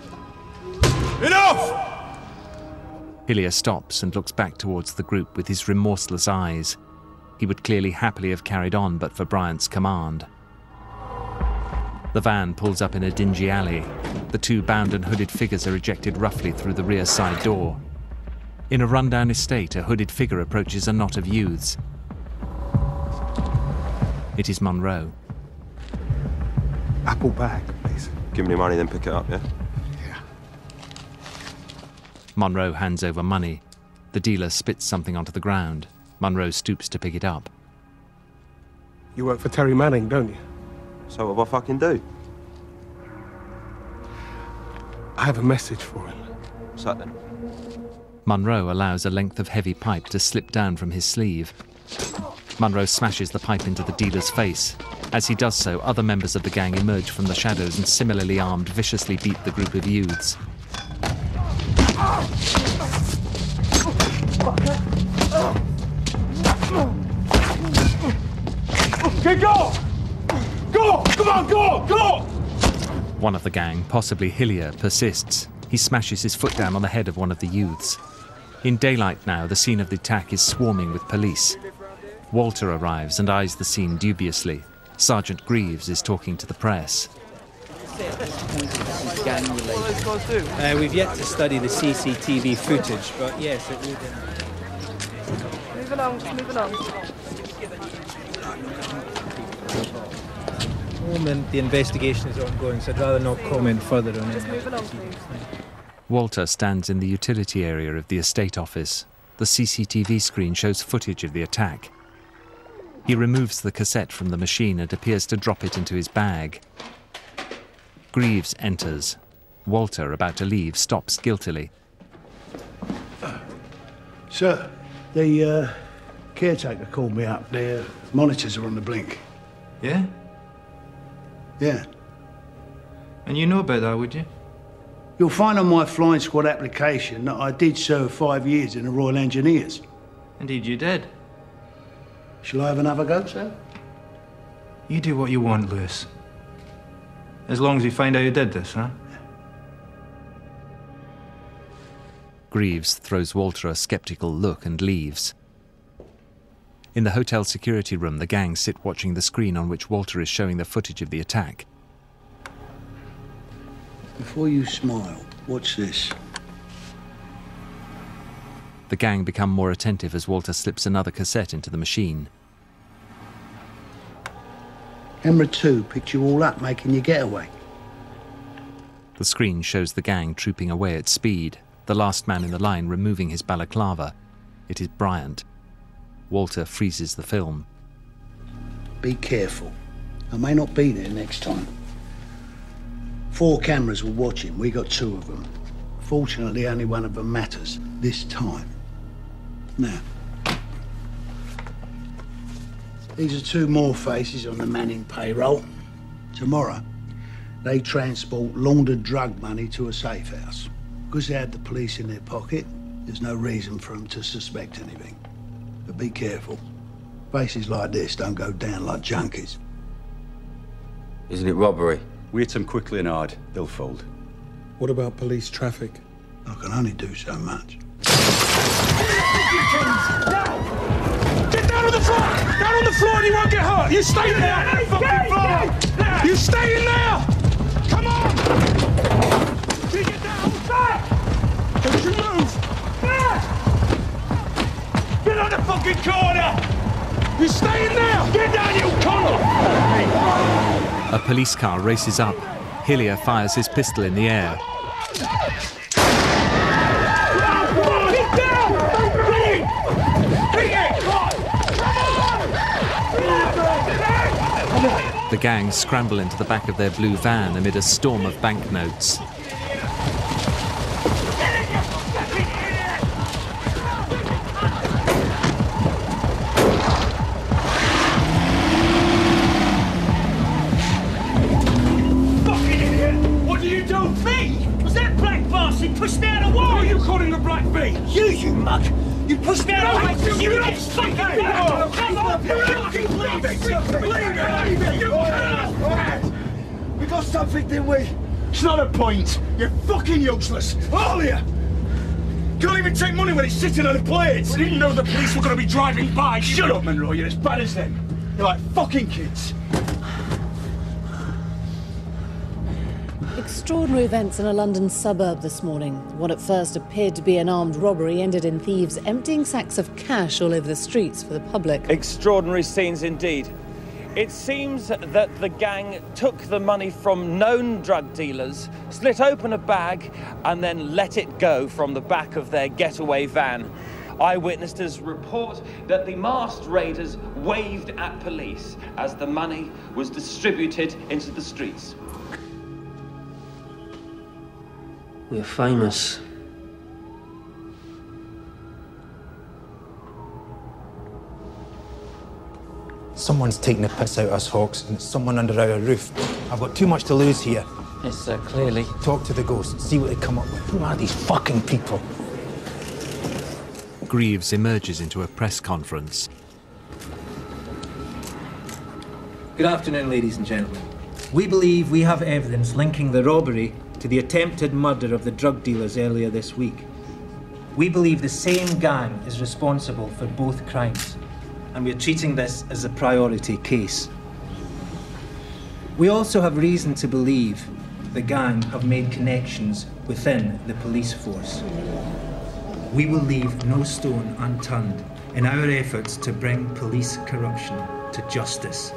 Enough! Hillier stops and looks back towards the group with his remorseless eyes. He would clearly happily have carried on but for Bryant's command. The van pulls up in a dingy alley. The two bound and hooded figures are ejected roughly through the rear side door. In a rundown estate, a hooded figure approaches a knot of youths. It is Munro. Apple bag, please. Give me your money, then pick it up, yeah? Yeah. Munro hands over money. The dealer spits something onto the ground. Munro stoops to pick it up. You work for Terry Manning, don't you? So what do I fucking do? I have a message for him. What's that then? Munro allows a length of heavy pipe to slip down from his sleeve. Munro smashes the pipe into the dealer's face. As he does so, other members of the gang emerge from the shadows and, similarly armed, viciously beat the group of youths. Okay, go! Go! Come on, go! One of the gang, possibly Hillier, persists. He smashes his foot down on the head of one of the youths. In daylight now, the scene of the attack is swarming with police. Walter arrives and eyes the scene dubiously. Sergeant Greaves is talking to the press. We've yet to study the CCTV footage, but yes, it will be. Move along, just move along. At the moment, the investigation is ongoing, so I'd rather not comment further on it. Just move along, please. Walter stands in the utility area of the estate office. The CCTV screen shows footage of the attack. He removes the cassette from the machine and appears to drop it into his bag. Greaves enters. Walter, about to leave, stops guiltily. Sir, the caretaker called me up. Their monitors are on the blink. Yeah? Yeah. And you know about that, would you? You'll find on my flying squad application that I did serve 5 years in the Royal Engineers. Indeed you did. Shall I have another go, sir? You do what you want, Lewis. As long as you find out who did this, huh? Greaves throws Walter a sceptical look and leaves. In the hotel security room, the gang sit watching the screen on which Walter is showing the footage of the attack. Before you smile, watch this. The gang become more attentive as Walter slips another cassette into the machine. Emra 2 picked you all up making your getaway. The screen shows the gang trooping away at speed, the last man in the line removing his balaclava. It is Bryant. Walter freezes the film. Be careful. I may not be there next time. 4 cameras were watching. We got 2 of them. Fortunately, only one of them matters this time. Now, these are 2 more faces on the Manning payroll. Tomorrow, they transport laundered drug money to a safe house. Because they had the police in their pocket, there's no reason for them to suspect anything. But be careful. Faces like this don't go down like junkies. Isn't it robbery? We hit them quickly and hard. They'll fold. What about police traffic? I can only do so much. Get down on the floor! Down on the floor and you won't get hurt! You stay there on that fucking floor! You stay in there! Come on! You get down! Don't you move! Get on the fucking corner! You stay in there! Get down, you cunt! A police car races up. Hillier fires his pistol in the air. The gang scramble into the back of their blue van amid a storm of banknotes. Fucking idiot! What do you do? Me? Was that black bastard pushed me out of the wall? Who are you calling a black bee? You mug! You pushed me out of the way! You don't fucking We got something, didn't we? It's not a point. You're fucking useless. All of you. Can't even take money when it's sitting on a plate. We didn't know the police were going to be driving by. Shut up, Monroe. You're as bad as them. You're like fucking kids. Extraordinary events in a London suburb this morning. What at first appeared to be an armed robbery ended in thieves emptying sacks of cash all over the streets for the public. Extraordinary scenes indeed. It seems that the gang took the money from known drug dealers, split open a bag, and then let it go from the back of their getaway van. Eyewitnesses report that the masked raiders waved at police as the money was distributed into the streets. We're famous. Someone's taking the piss out of us, Hawks, and it's someone under our roof. I've got too much to lose here. Yes, sir, clearly. Talk to the ghosts, see what they come up with. Who are these fucking people? Greaves emerges into a press conference. Good afternoon, ladies and gentlemen. We believe we have evidence linking the robbery to the attempted murder of the drug dealers earlier this week. We believe the same gang is responsible for both crimes, and we're treating this as a priority case. We also have reason to believe the gang have made connections within the police force. We will leave no stone unturned in our efforts to bring police corruption to justice.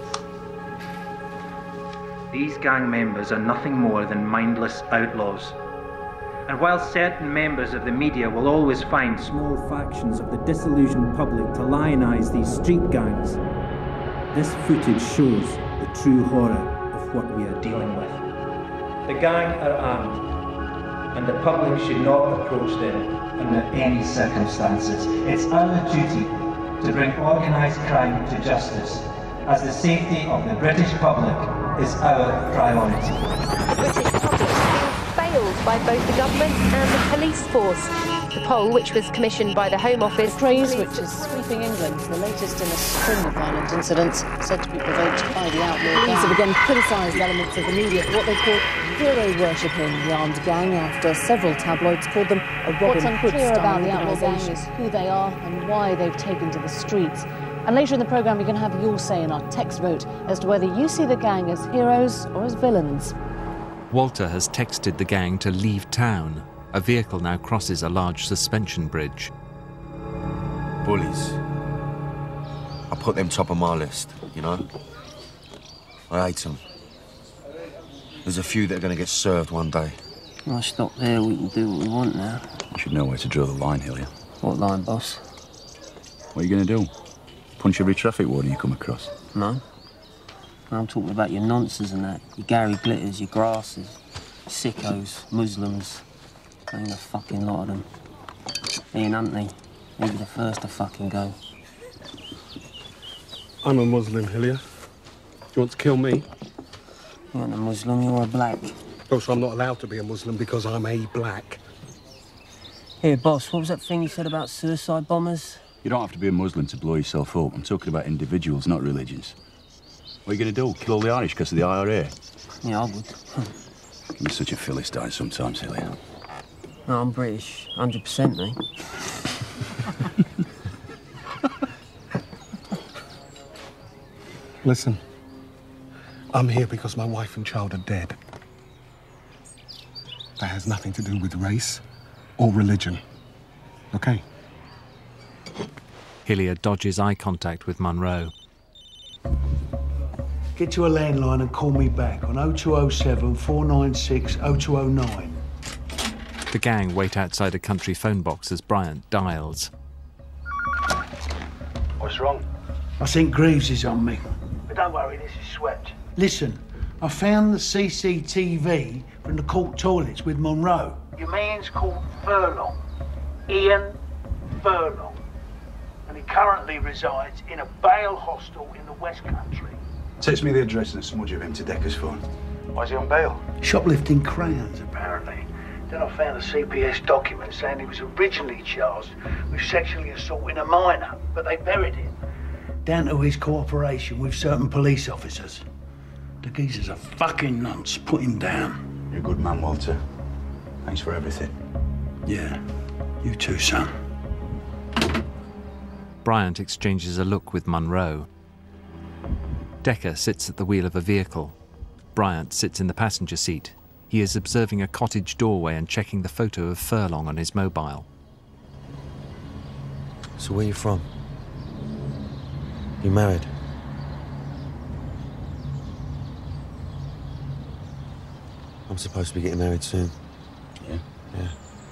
These gang members are nothing more than mindless outlaws. And while certain members of the media will always find small factions of the disillusioned public to lionize these street gangs, this footage shows the true horror of what we are dealing with. The gang are armed, and the public should not approach them under any circumstances. It's our duty to bring organised crime to justice, as the safety of the British public is our priority. The British public feels failed by both the government and the police force. The poll, which was commissioned by the Home Office... Craze which is sweeping England, the latest in a string of violent incidents said to be provoked by the outlaw. Police have again criticised elements of the media for what they call hero-worshipping the armed gang after several tabloids called them a Robin Hood-style organisation. What's unclear about the outlaw gang is who they are and why they've taken to the streets. And later in the programme, we're going to have your say in our text vote as to whether you see the gang as heroes or as villains. Walter has texted the gang to leave town. A vehicle now crosses a large suspension bridge. Bullies. I put them top of my list, you know? I hate them. There's a few that are going to get served one day. Well, stop there. We can do what we want now. You should know where to draw the line, Hillier. What line, boss? What are you going to do? Punch every traffic warden you come across? No. I'm talking about your nonces and that. Your Gary Glitters, your Grasses, sickos, Muslims. Ain't a fucking lot of them. Ian Huntley, he'll be the first to fucking go. I'm a Muslim, Hillier. Do you want to kill me? You aren't a Muslim, you're a black. Oh, so I'm not allowed to be a Muslim because I'm a black. Here, boss, what was that thing you said about suicide bombers? You don't have to be a Muslim to blow yourself up. I'm talking about individuals, not religions. What are you going to do? Kill all the Irish because of the IRA? Yeah, I would. You're such a Philistine sometimes, Hillier. No, I'm British. 100%, mate. Listen, I'm here because my wife and child are dead. That has nothing to do with race or religion. Okay? Hillier dodges eye contact with Munro. Get to a landline and call me back on 0207 496 0209. The gang wait outside a country phone box as Bryant dials. What's wrong? I think Greaves is on me. But don't worry, this is swept. Listen, I found the CCTV from the court toilets with Monroe. Your man's called Furlong. Ian Furlong. And he currently resides in a bail hostel in the West Country. Text me the address and a smudge of him to Decker's phone. Why is he on bail? Shoplifting crayons, apparently. Then I found a CPS document saying he was originally charged with sexually assaulting a minor, but they buried him. Down to his cooperation with certain police officers. The geezer's a fucking nonce. Put him down. You're a good man, Walter. Thanks for everything. Yeah, you too, son. Bryant exchanges a look with Munro. Decker sits at the wheel of a vehicle. Bryant sits in the passenger seat. He is observing a cottage doorway and checking the photo of Furlong on his mobile. So where you from? You married? I'm supposed to be getting married soon. Yeah? Yeah.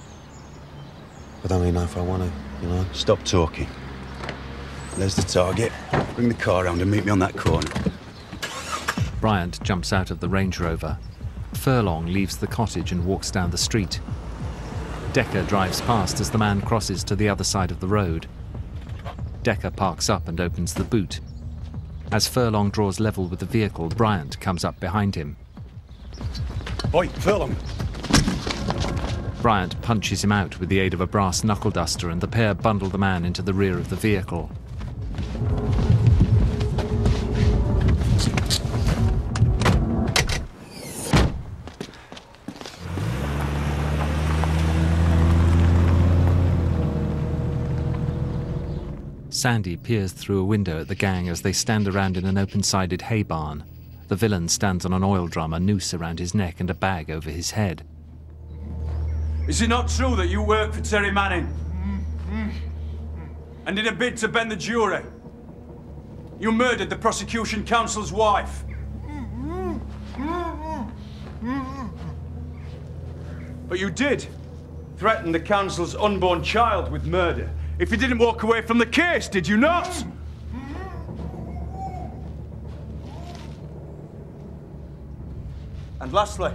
I don't really know if I want to, you know? Stop talking. There's the target. Bring the car around and meet me on that corner. Bryant jumps out of the Range Rover. Furlong leaves the cottage and walks down the street. Decker drives past as the man crosses to the other side of the road. Decker parks up and opens the boot. As Furlong draws level with the vehicle, Bryant comes up behind him. Oi, Furlong! Bryant punches him out with the aid of a brass knuckle duster, and the pair bundle the man into the rear of the vehicle. Sandy peers through a window at the gang as they stand around in an open-sided hay barn. The villain stands on an oil drum, a noose around his neck and a bag over his head. Is it not true that you work for Terry Manning? And in a bid to bend the jury, you murdered the prosecution counsel's wife? But you did threaten the counsel's unborn child with murder if he didn't walk away from the case, did you not? And lastly,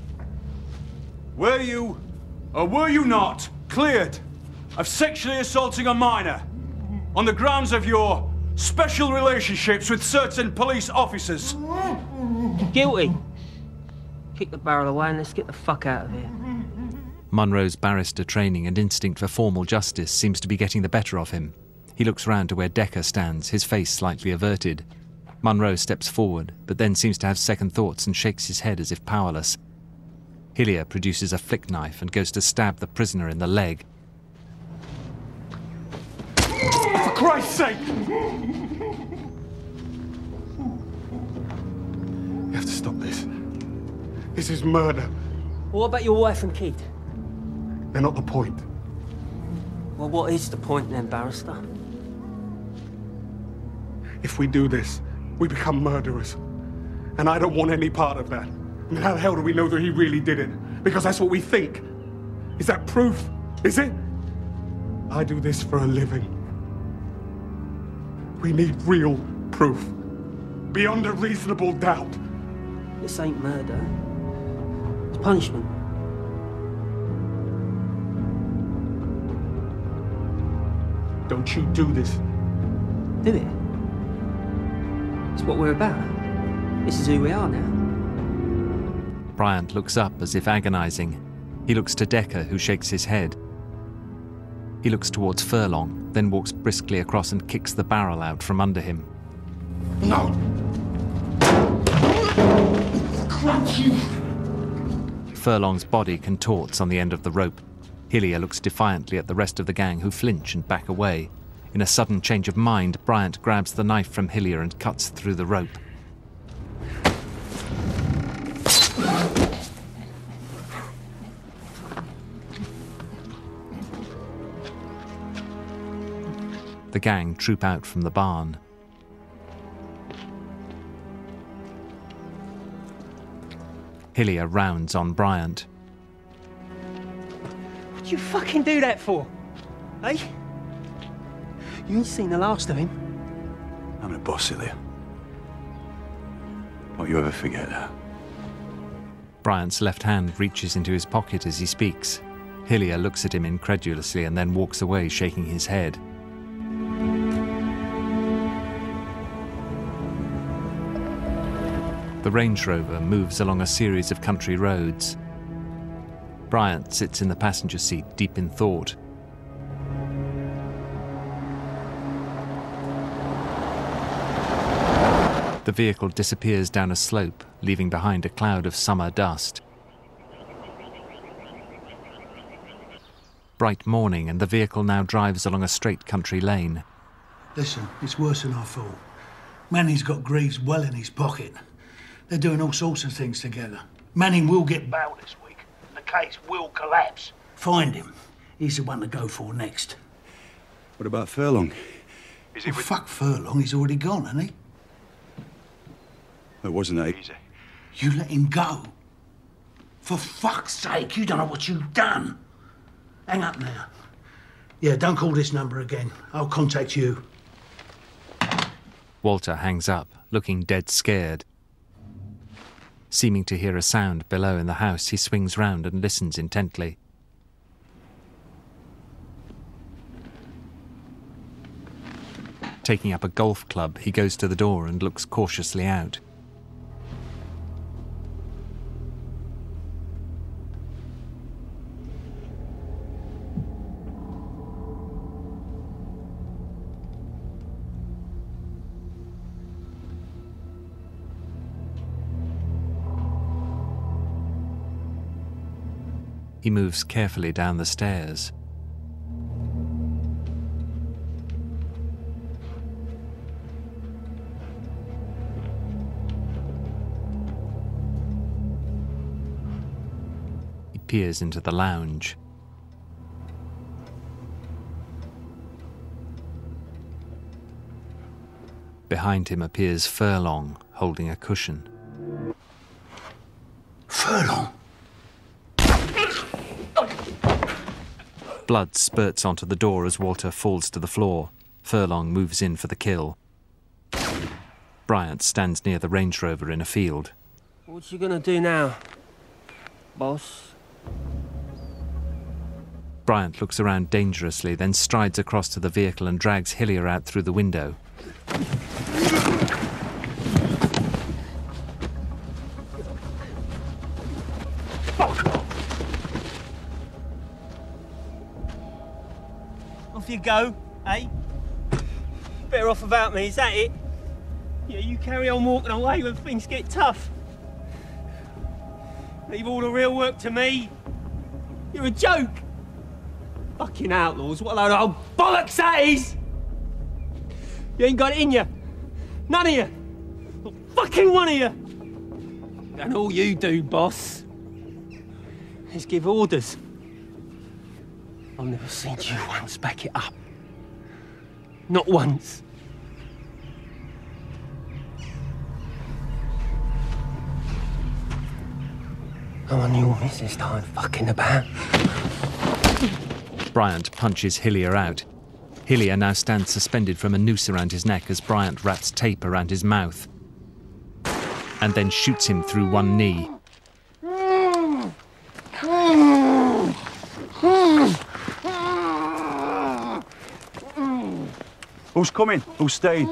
were you, or were you not, cleared of sexually assaulting a minor on the grounds of your special relationships with certain police officers? Guilty. Kick the barrel away and let's get the fuck out of here. Munro's barrister training and instinct for formal justice seems to be getting the better of him. He looks round to where Decker stands, his face slightly averted. Munro steps forward, but then seems to have second thoughts and shakes his head as if powerless. Hillier produces a flick knife and goes to stab the prisoner in the leg. For Christ's sake! You have to stop this. This is murder. What about your wife and kid? They're not the point. Well, what is the point then, barrister? If we do this, we become murderers. And I don't want any part of that. I mean, how the hell do we know that he really did it? Because that's what we think. Is that proof? Is it? I do this for a living. We need real proof. Beyond a reasonable doubt. This ain't murder. It's punishment. Don't you do this. Do it? It's what we're about. This is who we are now. Bryant looks up as if agonizing. He looks to Decker, who shakes his head. He looks towards Furlong, then walks briskly across and kicks the barrel out from under him. No! Crunch you! Furlong's body contorts on the end of the rope. Hillier looks defiantly at the rest of the gang, who flinch and back away. In a sudden change of mind, Bryant grabs the knife from Hillier and cuts through the rope. The gang troop out from the barn. Hillier rounds on Bryant. What'd you fucking do that for? Eh? You ain't seen the last of him. I'm a boss, Hillier. Don't you ever forget that. Bryant's left hand reaches into his pocket as he speaks. Hillier looks at him incredulously and then walks away, shaking his head. The Range Rover moves along a series of country roads. Bryant sits in the passenger seat, deep in thought. The vehicle disappears down a slope, leaving behind a cloud of summer dust. Bright morning, and the vehicle now drives along a straight country lane. Listen, it's worse than I thought. Manning's got Greaves well in his pocket. They're doing all sorts of things together. Manning will get bail this week. The case will collapse. Find him. He's the one to go for next. What about Furlong? Fuck Furlong, he's already gone, hasn't he? It wasn't that easy. You let him go. For fuck's sake, you don't know what you've done. Hang up now. Yeah, don't call this number again. I'll contact you. Walter hangs up, looking dead scared. Seeming to hear a sound below in the house, he swings round and listens intently. Taking up a golf club, he goes to the door and looks cautiously out. He moves carefully down the stairs. He peers into the lounge. Behind him appears Furlong, holding a cushion. Furlong? Blood spurts onto the door as Walter falls to the floor. Furlong moves in for the kill. Bryant stands near the Range Rover in a field. What you gonna do now, boss? Bryant looks around dangerously, then strides across to the vehicle and drags Hillier out through the window. Off you go, eh? Better off without me, is that it? Yeah, you carry on walking away when things get tough. Leave all the real work to me. You're a joke. Fucking outlaws, what a load of old bollocks that is! You ain't got it in you. None of you. Not fucking one of you. And all you do, boss, is give orders. I've never seen you once back it up. Not once. I'm on your missus time fucking about. Bryant punches Hillier out. Hillier now stands suspended from a noose around his neck as Bryant wraps tape around his mouth and then shoots him through one knee. Who's coming? Who's staying?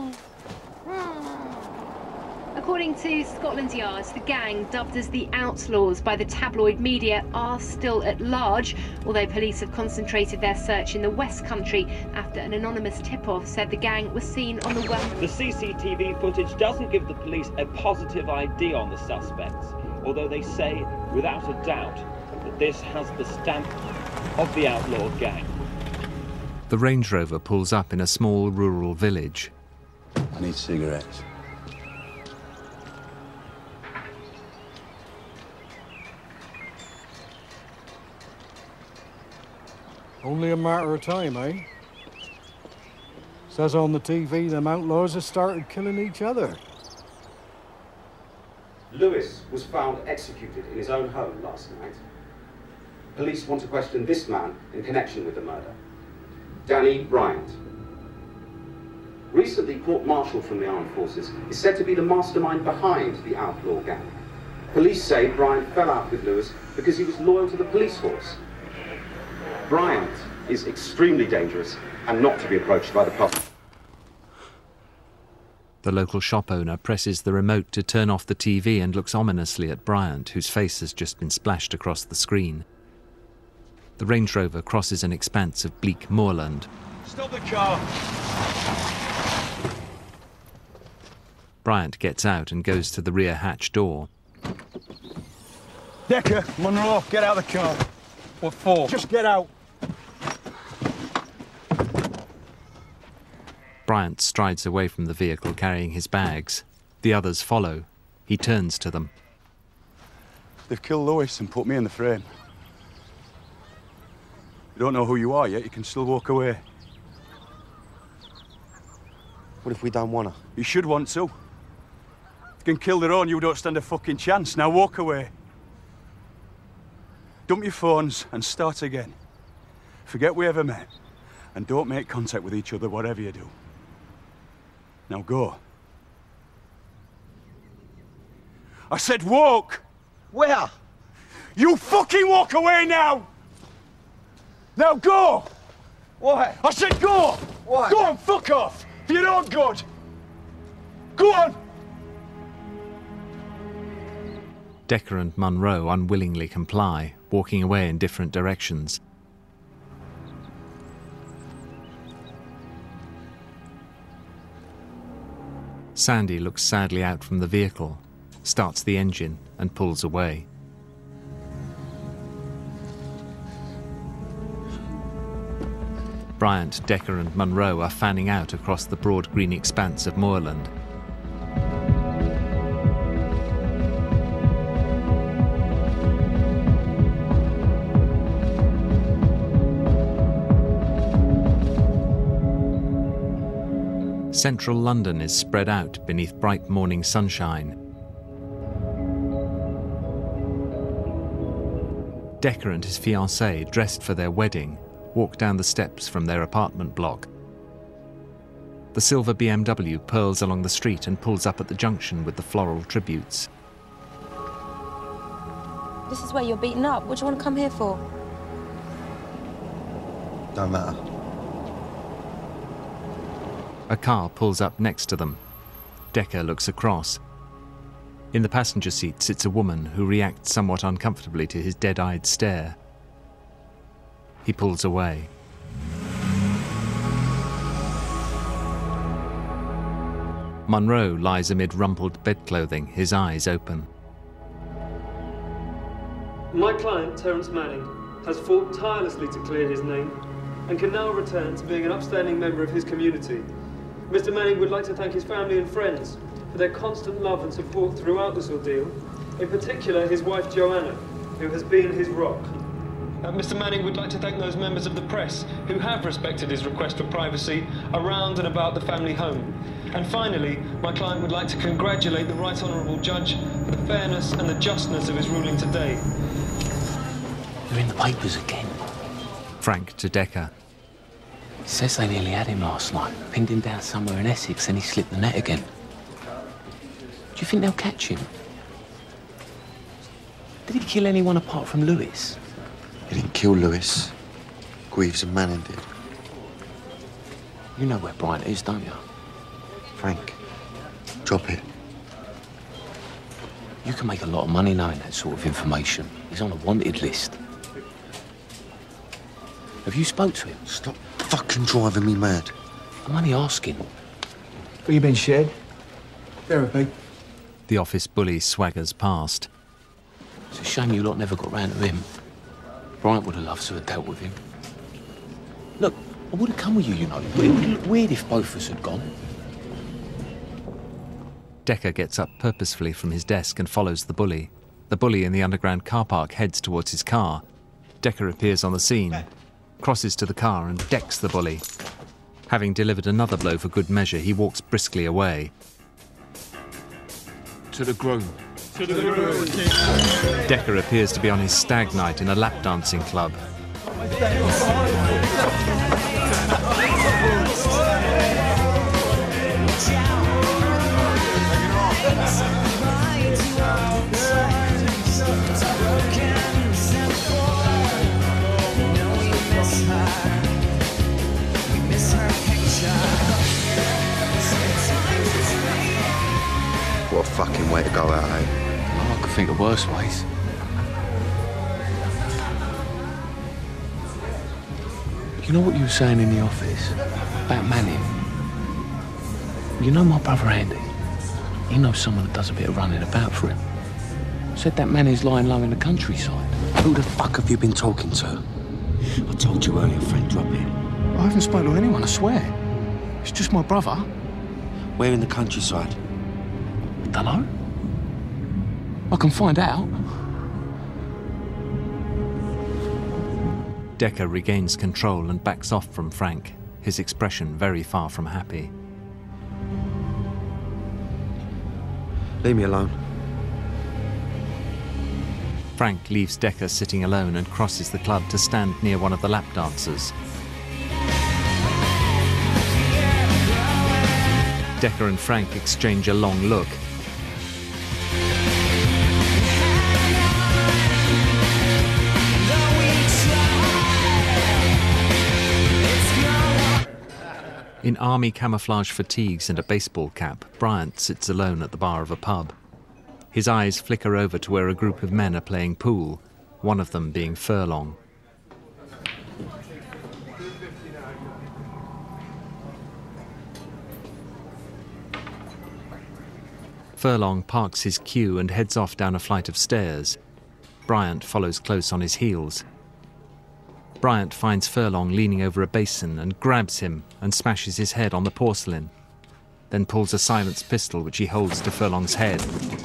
According to Scotland Yard, the gang, dubbed as the Outlaws by the tabloid media, are still at large, although police have concentrated their search in the West Country after an anonymous tip-off said the gang was seen on the west. The CCTV footage doesn't give the police a positive ID on the suspects, although they say, without a doubt, that this has the stamp of the outlaw gang. The Range Rover pulls up in a small rural village. I need cigarettes. Only a matter of time, eh? Says on the TV them outlaws have started killing each other. Lewis was found executed in his own home last night. Police want to question this man in connection with the murder. Danny Bryant. Recently court-martialed from the armed forces, is said to be the mastermind behind the outlaw gang. Police say Bryant fell out with Lewis because he was loyal to the police force. Bryant is extremely dangerous and not to be approached by the public. The local shop owner presses the remote to turn off the TV and looks ominously at Bryant, whose face has just been splashed across the screen. The Range Rover crosses an expanse of bleak moorland. Stop the car! Bryant gets out and goes to the rear hatch door. Decker, Monroe, get out of the car. What for? Just get out. Bryant strides away from the vehicle carrying his bags. The others follow. He turns to them. They've killed Lewis and put me in the frame. You don't know who you are yet, you can still walk away. What if we don't want to? You should want to. If you can kill their own, you don't stand a fucking chance. Now walk away. Dump your phones and start again. Forget we ever met. And don't make contact with each other, whatever you do. Now go. I said walk! Where? You fucking walk away now! Now go! Why? I said go! Why? Go on, fuck off! For your own good. Go on! Decker and Munro unwillingly comply, walking away in different directions. Sandy looks sadly out from the vehicle, starts the engine and pulls away. Bryant, Decker and Munro are fanning out across the broad green expanse of moorland. Central London is spread out beneath bright morning sunshine. Decker and his fiancée, dressed for their wedding, walk down the steps from their apartment block. The silver BMW purls along the street and pulls up at the junction with the floral tributes. This is where you're beaten up. What do you want to come here for? Don't matter. A car pulls up next to them. Decker looks across. In the passenger seat sits a woman who reacts somewhat uncomfortably to his dead-eyed stare. He pulls away. Munro lies amid rumpled bedclothing, his eyes open. My client, Terence Manning, has fought tirelessly to clear his name and can now return to being an upstanding member of his community. Mr. Manning would like to thank his family and friends for their constant love and support throughout this ordeal, in particular his wife Joanna, who has been his rock. Mr. Manning would like to thank those members of the press who have respected his request for privacy around and about the family home. And finally, my client would like to congratulate the Right Honourable Judge for the fairness and the justness of his ruling today. They're in the papers again. Frank to Decker. It says they nearly had him last night, pinned him down somewhere in Essex, and he slipped the net again. Do you think they'll catch him? Did he kill anyone apart from Lewis? He didn't kill Lewis. Greaves and Manning did. You know where Bryant is, don't you? Frank, drop it. You can make a lot of money knowing that sort of information. He's on a wanted list. Have you spoke to him? Stop fucking driving me mad. I'm only asking. Where you been, Shed? Therapy. The office bully swaggers past. It's a shame you lot never got round to him. Bryant would have loved to have dealt with him. Look, I would have come with you, you know. But it would look weird if both of us had gone. Decker gets up purposefully from his desk and follows the bully. The bully in the underground car park heads towards his car. Decker appears on the scene, crosses to the car and decks the bully. Having delivered another blow for good measure, he walks briskly away. To the groom. To the groom. Decker appears to be on his stag night in a lap dancing club. What a fucking way to go out, eh? Oh, I could think of worse ways. You know what you were saying in the office about Manning? You know my brother Andy? He knows someone that does a bit of running about for him. Said that Manning's lying low in the countryside. Who the fuck have you been talking to? I told you earlier, Frank, drop it. I haven't spoken to anyone, I swear. It's just my brother. Where in the countryside? Dunno. I can find out. Decker regains control and backs off from Frank, his expression very far from happy. Leave me alone. Frank leaves Decker sitting alone and crosses the club to stand near one of the lap dancers. Decker and Frank exchange a long look. In army camouflage fatigues and a baseball cap, Bryant sits alone at the bar of a pub. His eyes flicker over to where a group of men are playing pool, one of them being Furlong. Furlong parks his cue and heads off down a flight of stairs. Bryant follows close on his heels. Bryant finds Furlong leaning over a basin and grabs him and smashes his head on the porcelain, then pulls a silenced pistol which he holds to Furlong's head.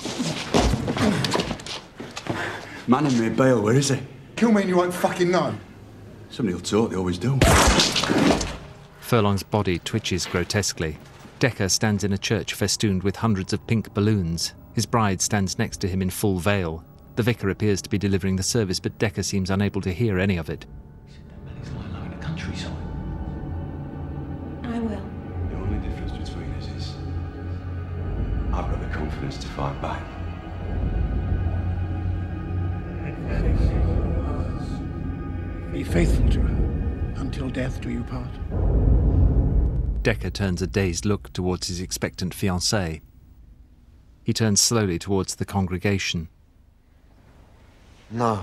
Manning made bail, where is he? Kill me and you won't fucking know. Somebody will talk, they always do. Furlong's body twitches grotesquely. Decker stands in a church festooned with hundreds of pink balloons. His bride stands next to him in full veil. The vicar appears to be delivering the service, but Decker seems unable to hear any of it. He's lying low in the countryside. I will. The only difference between us is I've got the confidence to fight back. Be faithful to her. Until death do you part. Decker turns a dazed look towards his expectant fiancée. He turns slowly towards the congregation. No.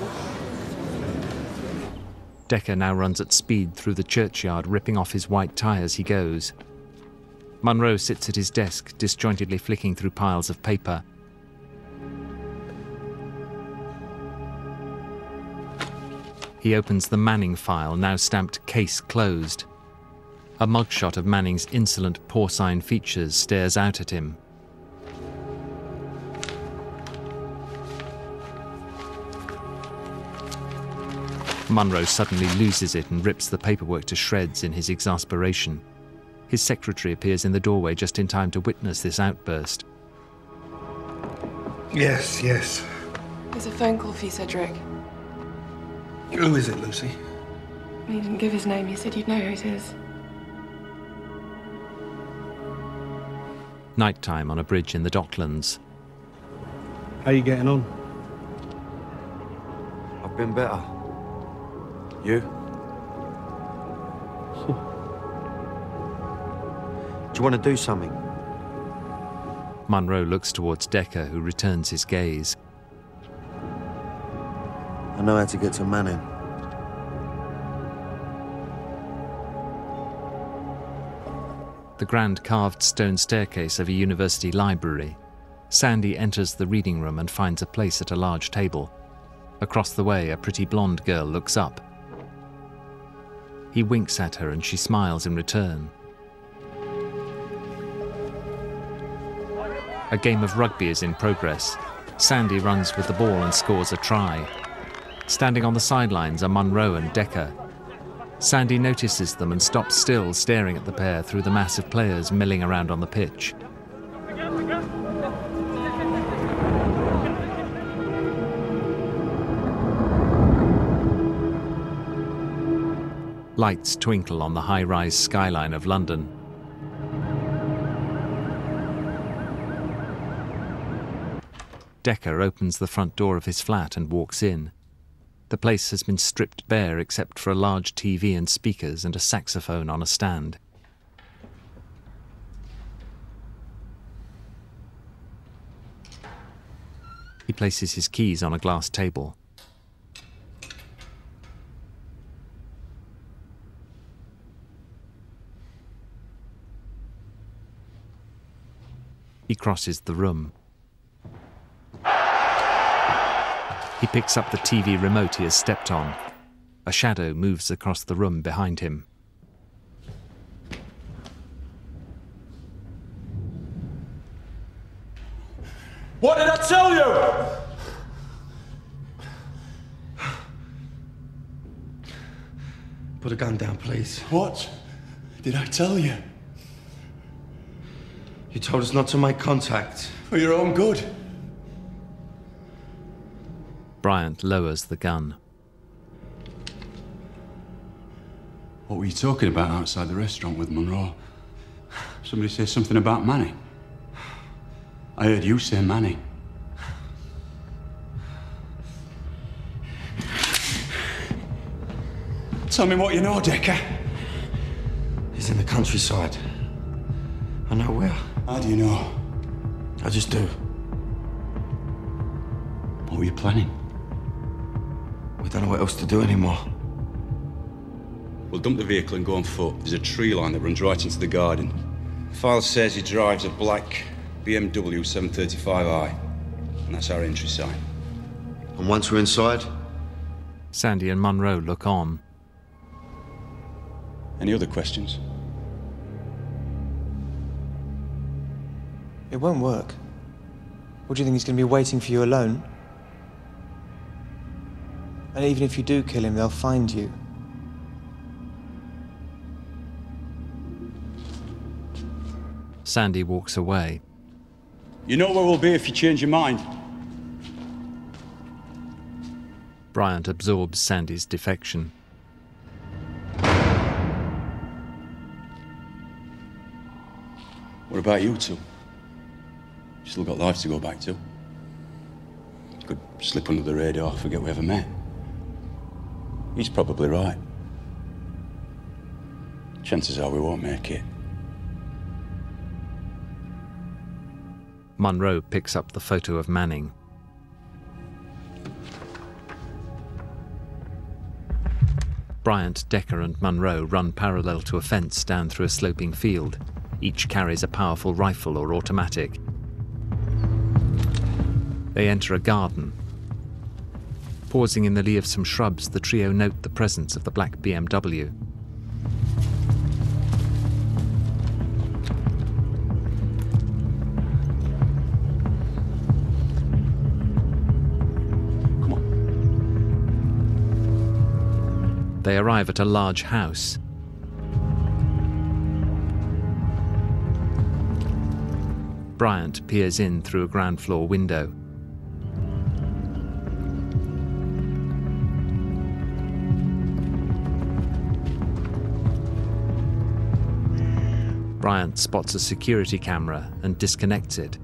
Decker now runs at speed through the churchyard, ripping off his white tie as he goes. Munro sits at his desk, disjointedly flicking through piles of paper. He opens the Manning file, now stamped "Case Closed." A mugshot of Manning's insolent porcine features stares out at him. Munro suddenly loses it and rips the paperwork to shreds in his exasperation. His secretary appears in the doorway just in time to witness this outburst. Yes, yes. There's a phone call for you, Cedric. Who is it, Lucy? He didn't give his name. He said you'd know who it is. Nighttime on a bridge in the Docklands. How you getting on? I've been better. You? Do you want to do something? Munro looks towards Decker, who returns his gaze. I know how to get to Manning. The grand carved stone staircase of a university library. Sandy enters the reading room and finds a place at a large table. Across the way, a pretty blonde girl looks up. He winks at her and she smiles in return. A game of rugby is in progress. Sandy runs with the ball and scores a try. Standing on the sidelines are Munro and Decker. Sandy notices them and stops still, staring at the pair through the mass of players milling around on the pitch. Lights twinkle on the high-rise skyline of London. Decker opens the front door of his flat and walks in. The place has been stripped bare except for a large TV and speakers and a saxophone on a stand. He places his keys on a glass table. He crosses the room. He picks up the TV remote he has stepped on. A shadow moves across the room behind him. What did I tell you? Put a gun down, please. What did I tell you? You told us not to make contact. For your own good. Bryant lowers the gun. What were you talking about outside the restaurant with Munro? Somebody say something about Manning. I heard you say Manning. Tell me what you know, Decker. He's It's in the countryside. I know where. How do you know? I just do. What were you planning? We don't know what else to do anymore. We'll dump the vehicle and go on foot. There's a tree line that runs right into the garden. The file says he drives a black BMW 735i, and that's our entry sign. And once we're inside? Sandy and Munro look on. Any other questions? It won't work. What do you think, he's going to be waiting for you alone? And even if you do kill him, they'll find you. Sandy walks away. You know where we'll be if you change your mind. Bryant absorbs Sandy's defection. What about you two? You still got life to go back to. You could slip under the radar, forget we ever met. He's probably right. Chances are we won't make it. Munro picks up the photo of Manning. Bryant, Decker and Munro run parallel to a fence down through a sloping field. Each carries a powerful rifle or automatic. They enter a garden. Pausing in the lee of some shrubs, the trio note the presence of the black BMW. They arrive at a large house. Bryant peers in through a ground floor window. Bryant spots a security camera and disconnects it.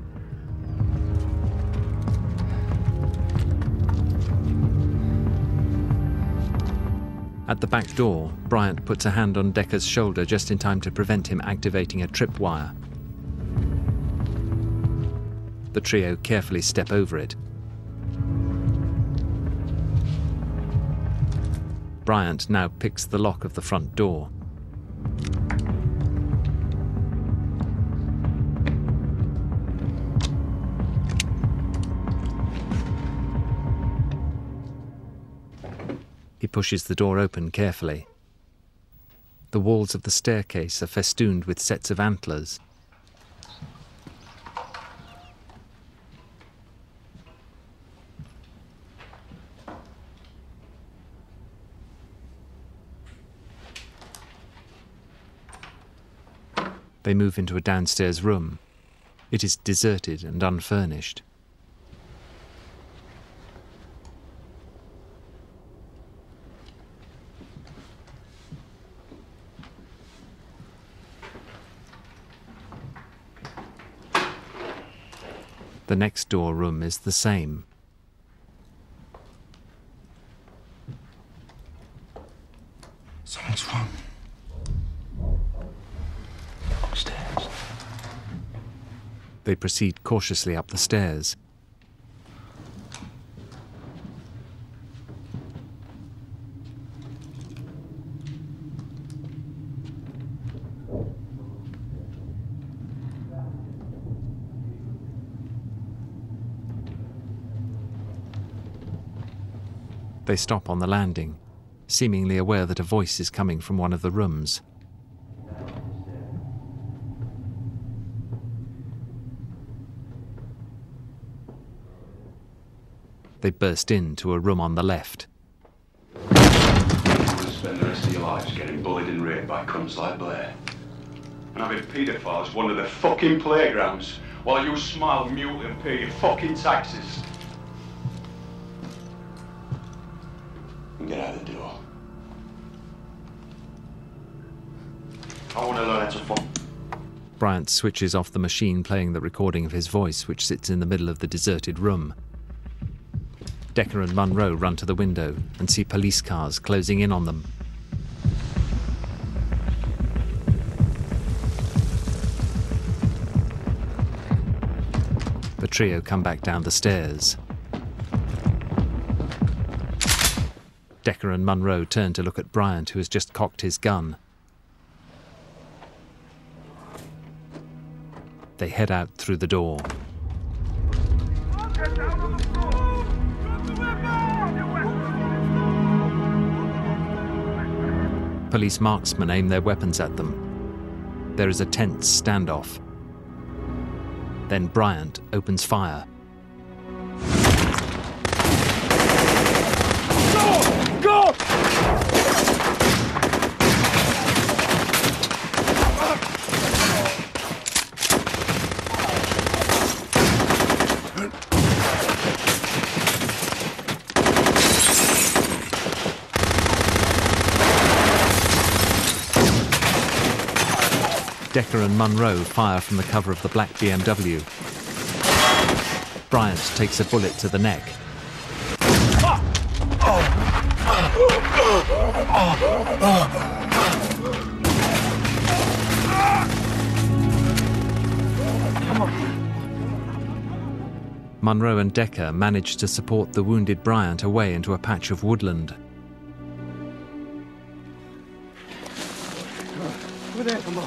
At the back door, Bryant puts a hand on Decker's shoulder just in time to prevent him activating a tripwire. The trio carefully step over it. Bryant now picks the lock of the front door. He pushes the door open carefully. The walls of the staircase are festooned with sets of antlers. They move into a downstairs room. It is deserted and unfurnished. The next door room is the same. Something's wrong. Upstairs. They proceed cautiously up the stairs. They stop on the landing, seemingly aware that a voice is coming from one of the rooms. They burst into a room on the left. You'll spend the rest of your lives getting bullied and raped by cunts like Blair. And having paedophiles wander the fucking playgrounds while you smile mutely and pay your fucking taxes. And get out of the door. I want to learn how to fuck. Bryant switches off the machine playing the recording of his voice, which sits in the middle of the deserted room. Decker and Munro run to the window and see police cars closing in on them. The trio come back down the stairs. Decker and Munro turn to look at Bryant, who has just cocked his gun. They head out through the door. Police marksmen aim their weapons at them. There is a tense standoff. Then Bryant opens fire. Go! Decker and Munro fire from the cover of the black BMW. Bryant takes a bullet to the neck. Munro and Decker manage to support the wounded Bryant away into a patch of woodland. Over there, come on.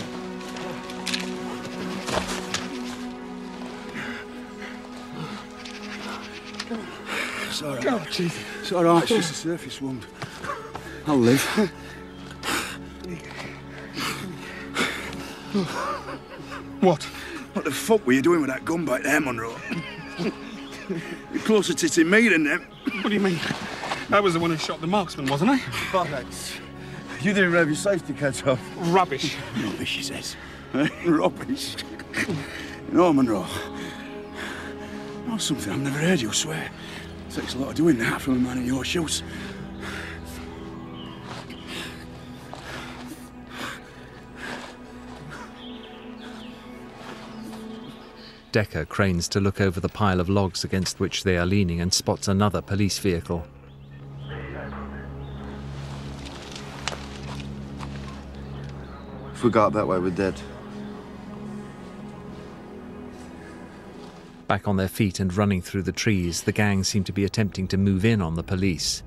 It's all right. Oh, Jesus. It's all right. It's just a surface wound. I'll live. What? What the fuck were you doing with that gun back there, Munro? You're closer to hitting me than them. What do you mean? I was the one who shot the marksman, wasn't I? Bollocks. You didn't have your safety cuts off. Rubbish. Rubbish, he says. Rubbish. No, Munro. No, something I've never heard you swear. It takes a lot of doing that from a man in your shoes. Decker cranes to look over the pile of logs against which they are leaning and spots another police vehicle. If we go up that way, we're dead. Back on their feet and running through the trees, the gang seem to be attempting to move in on the police.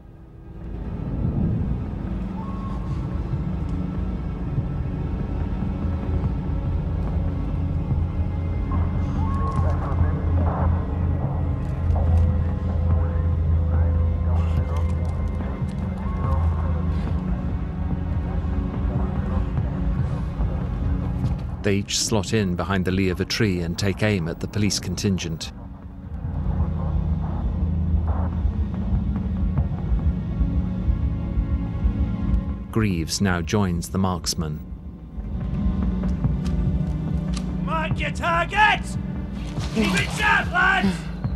They each slot in behind the lee of a tree and take aim at the police contingent. Greaves now joins the marksman. Mark your targets! Keep it sharp, lads!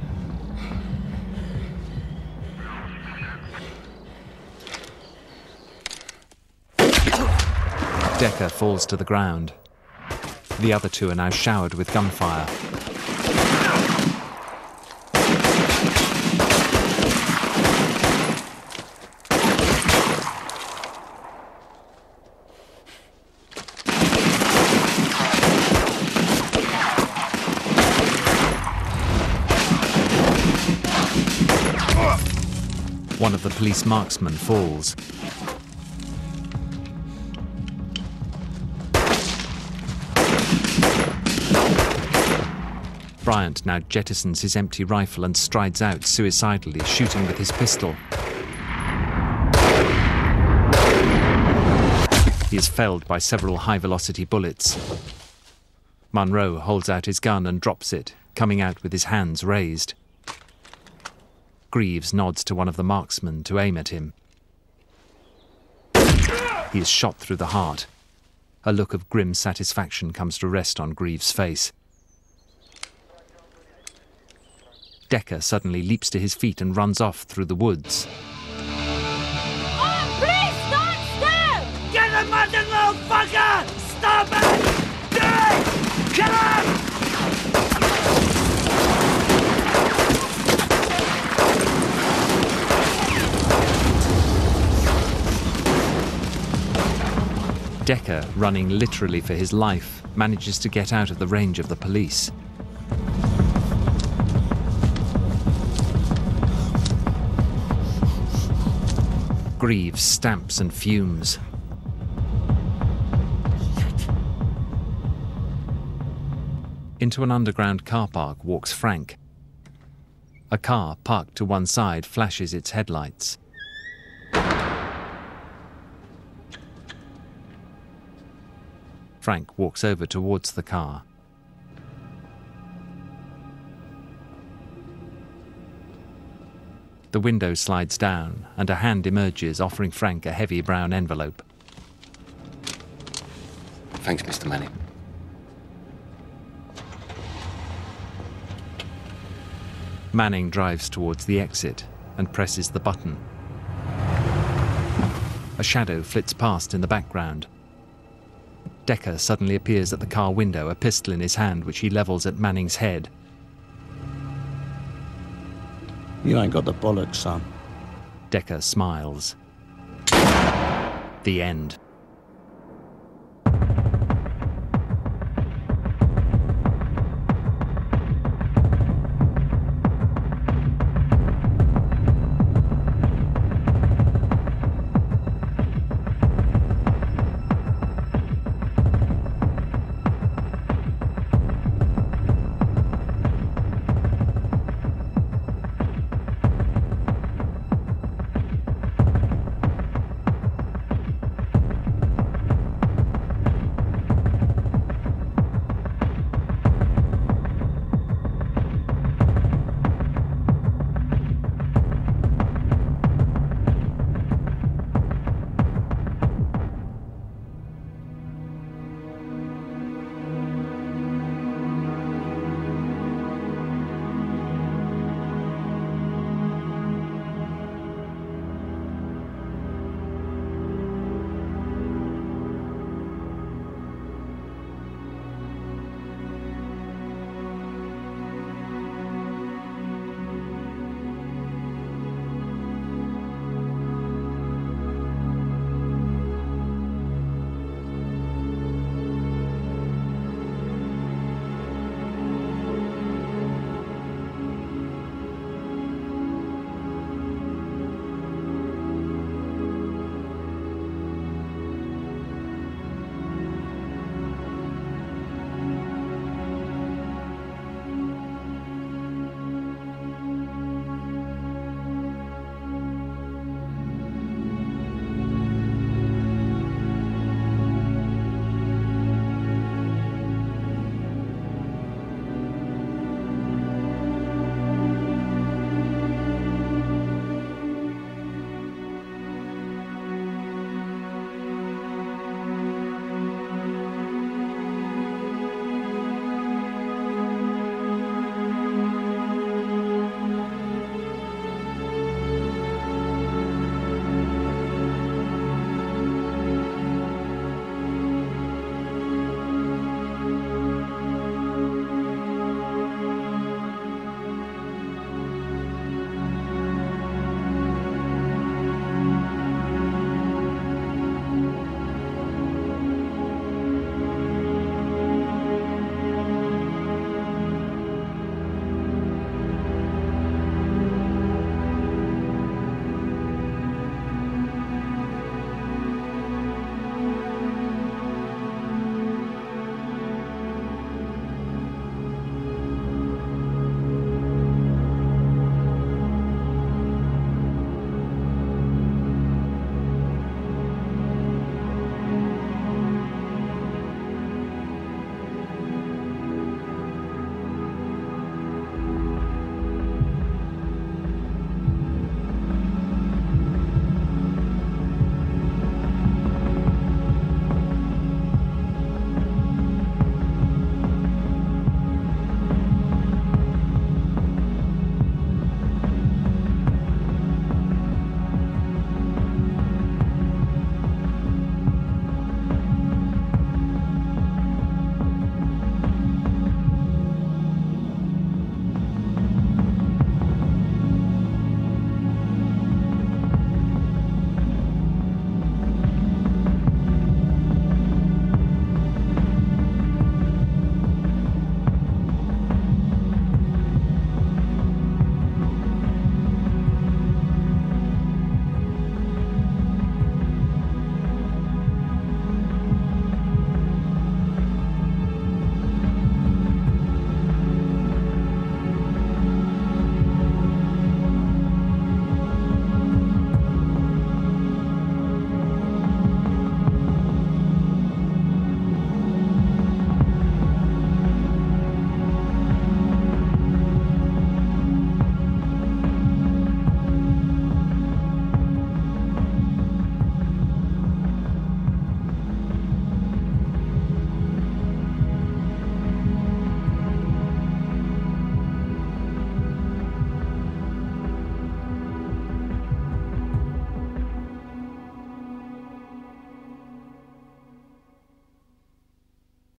Decker falls to the ground. The other two are now showered with gunfire. One of the police marksmen falls. Bryant now jettisons his empty rifle and strides out suicidally, shooting with his pistol. He is felled by several high-velocity bullets. Munro holds out his gun and drops it, coming out with his hands raised. Greaves nods to one of the marksmen to aim at him. He is shot through the heart. A look of grim satisfaction comes to rest on Greaves' face. Decker suddenly leaps to his feet and runs off through the woods. Oh, please stand still! Get him, mother little fucker! Stop it! Do it! Kill him! Decker, running literally for his life, manages to get out of the range of the police. Greaves stamps and fumes. Into an underground car park walks Frank. A car parked to one side flashes its headlights. Frank walks over towards the car. The window slides down and a hand emerges, offering Frank a heavy brown envelope. Thanks, Mr. Manning. Manning drives towards the exit and presses the button. A shadow flits past in the background. Decker suddenly appears at the car window, a pistol in his hand, which he levels at Manning's head. You ain't got the bollocks, son. Decker smiles. The end.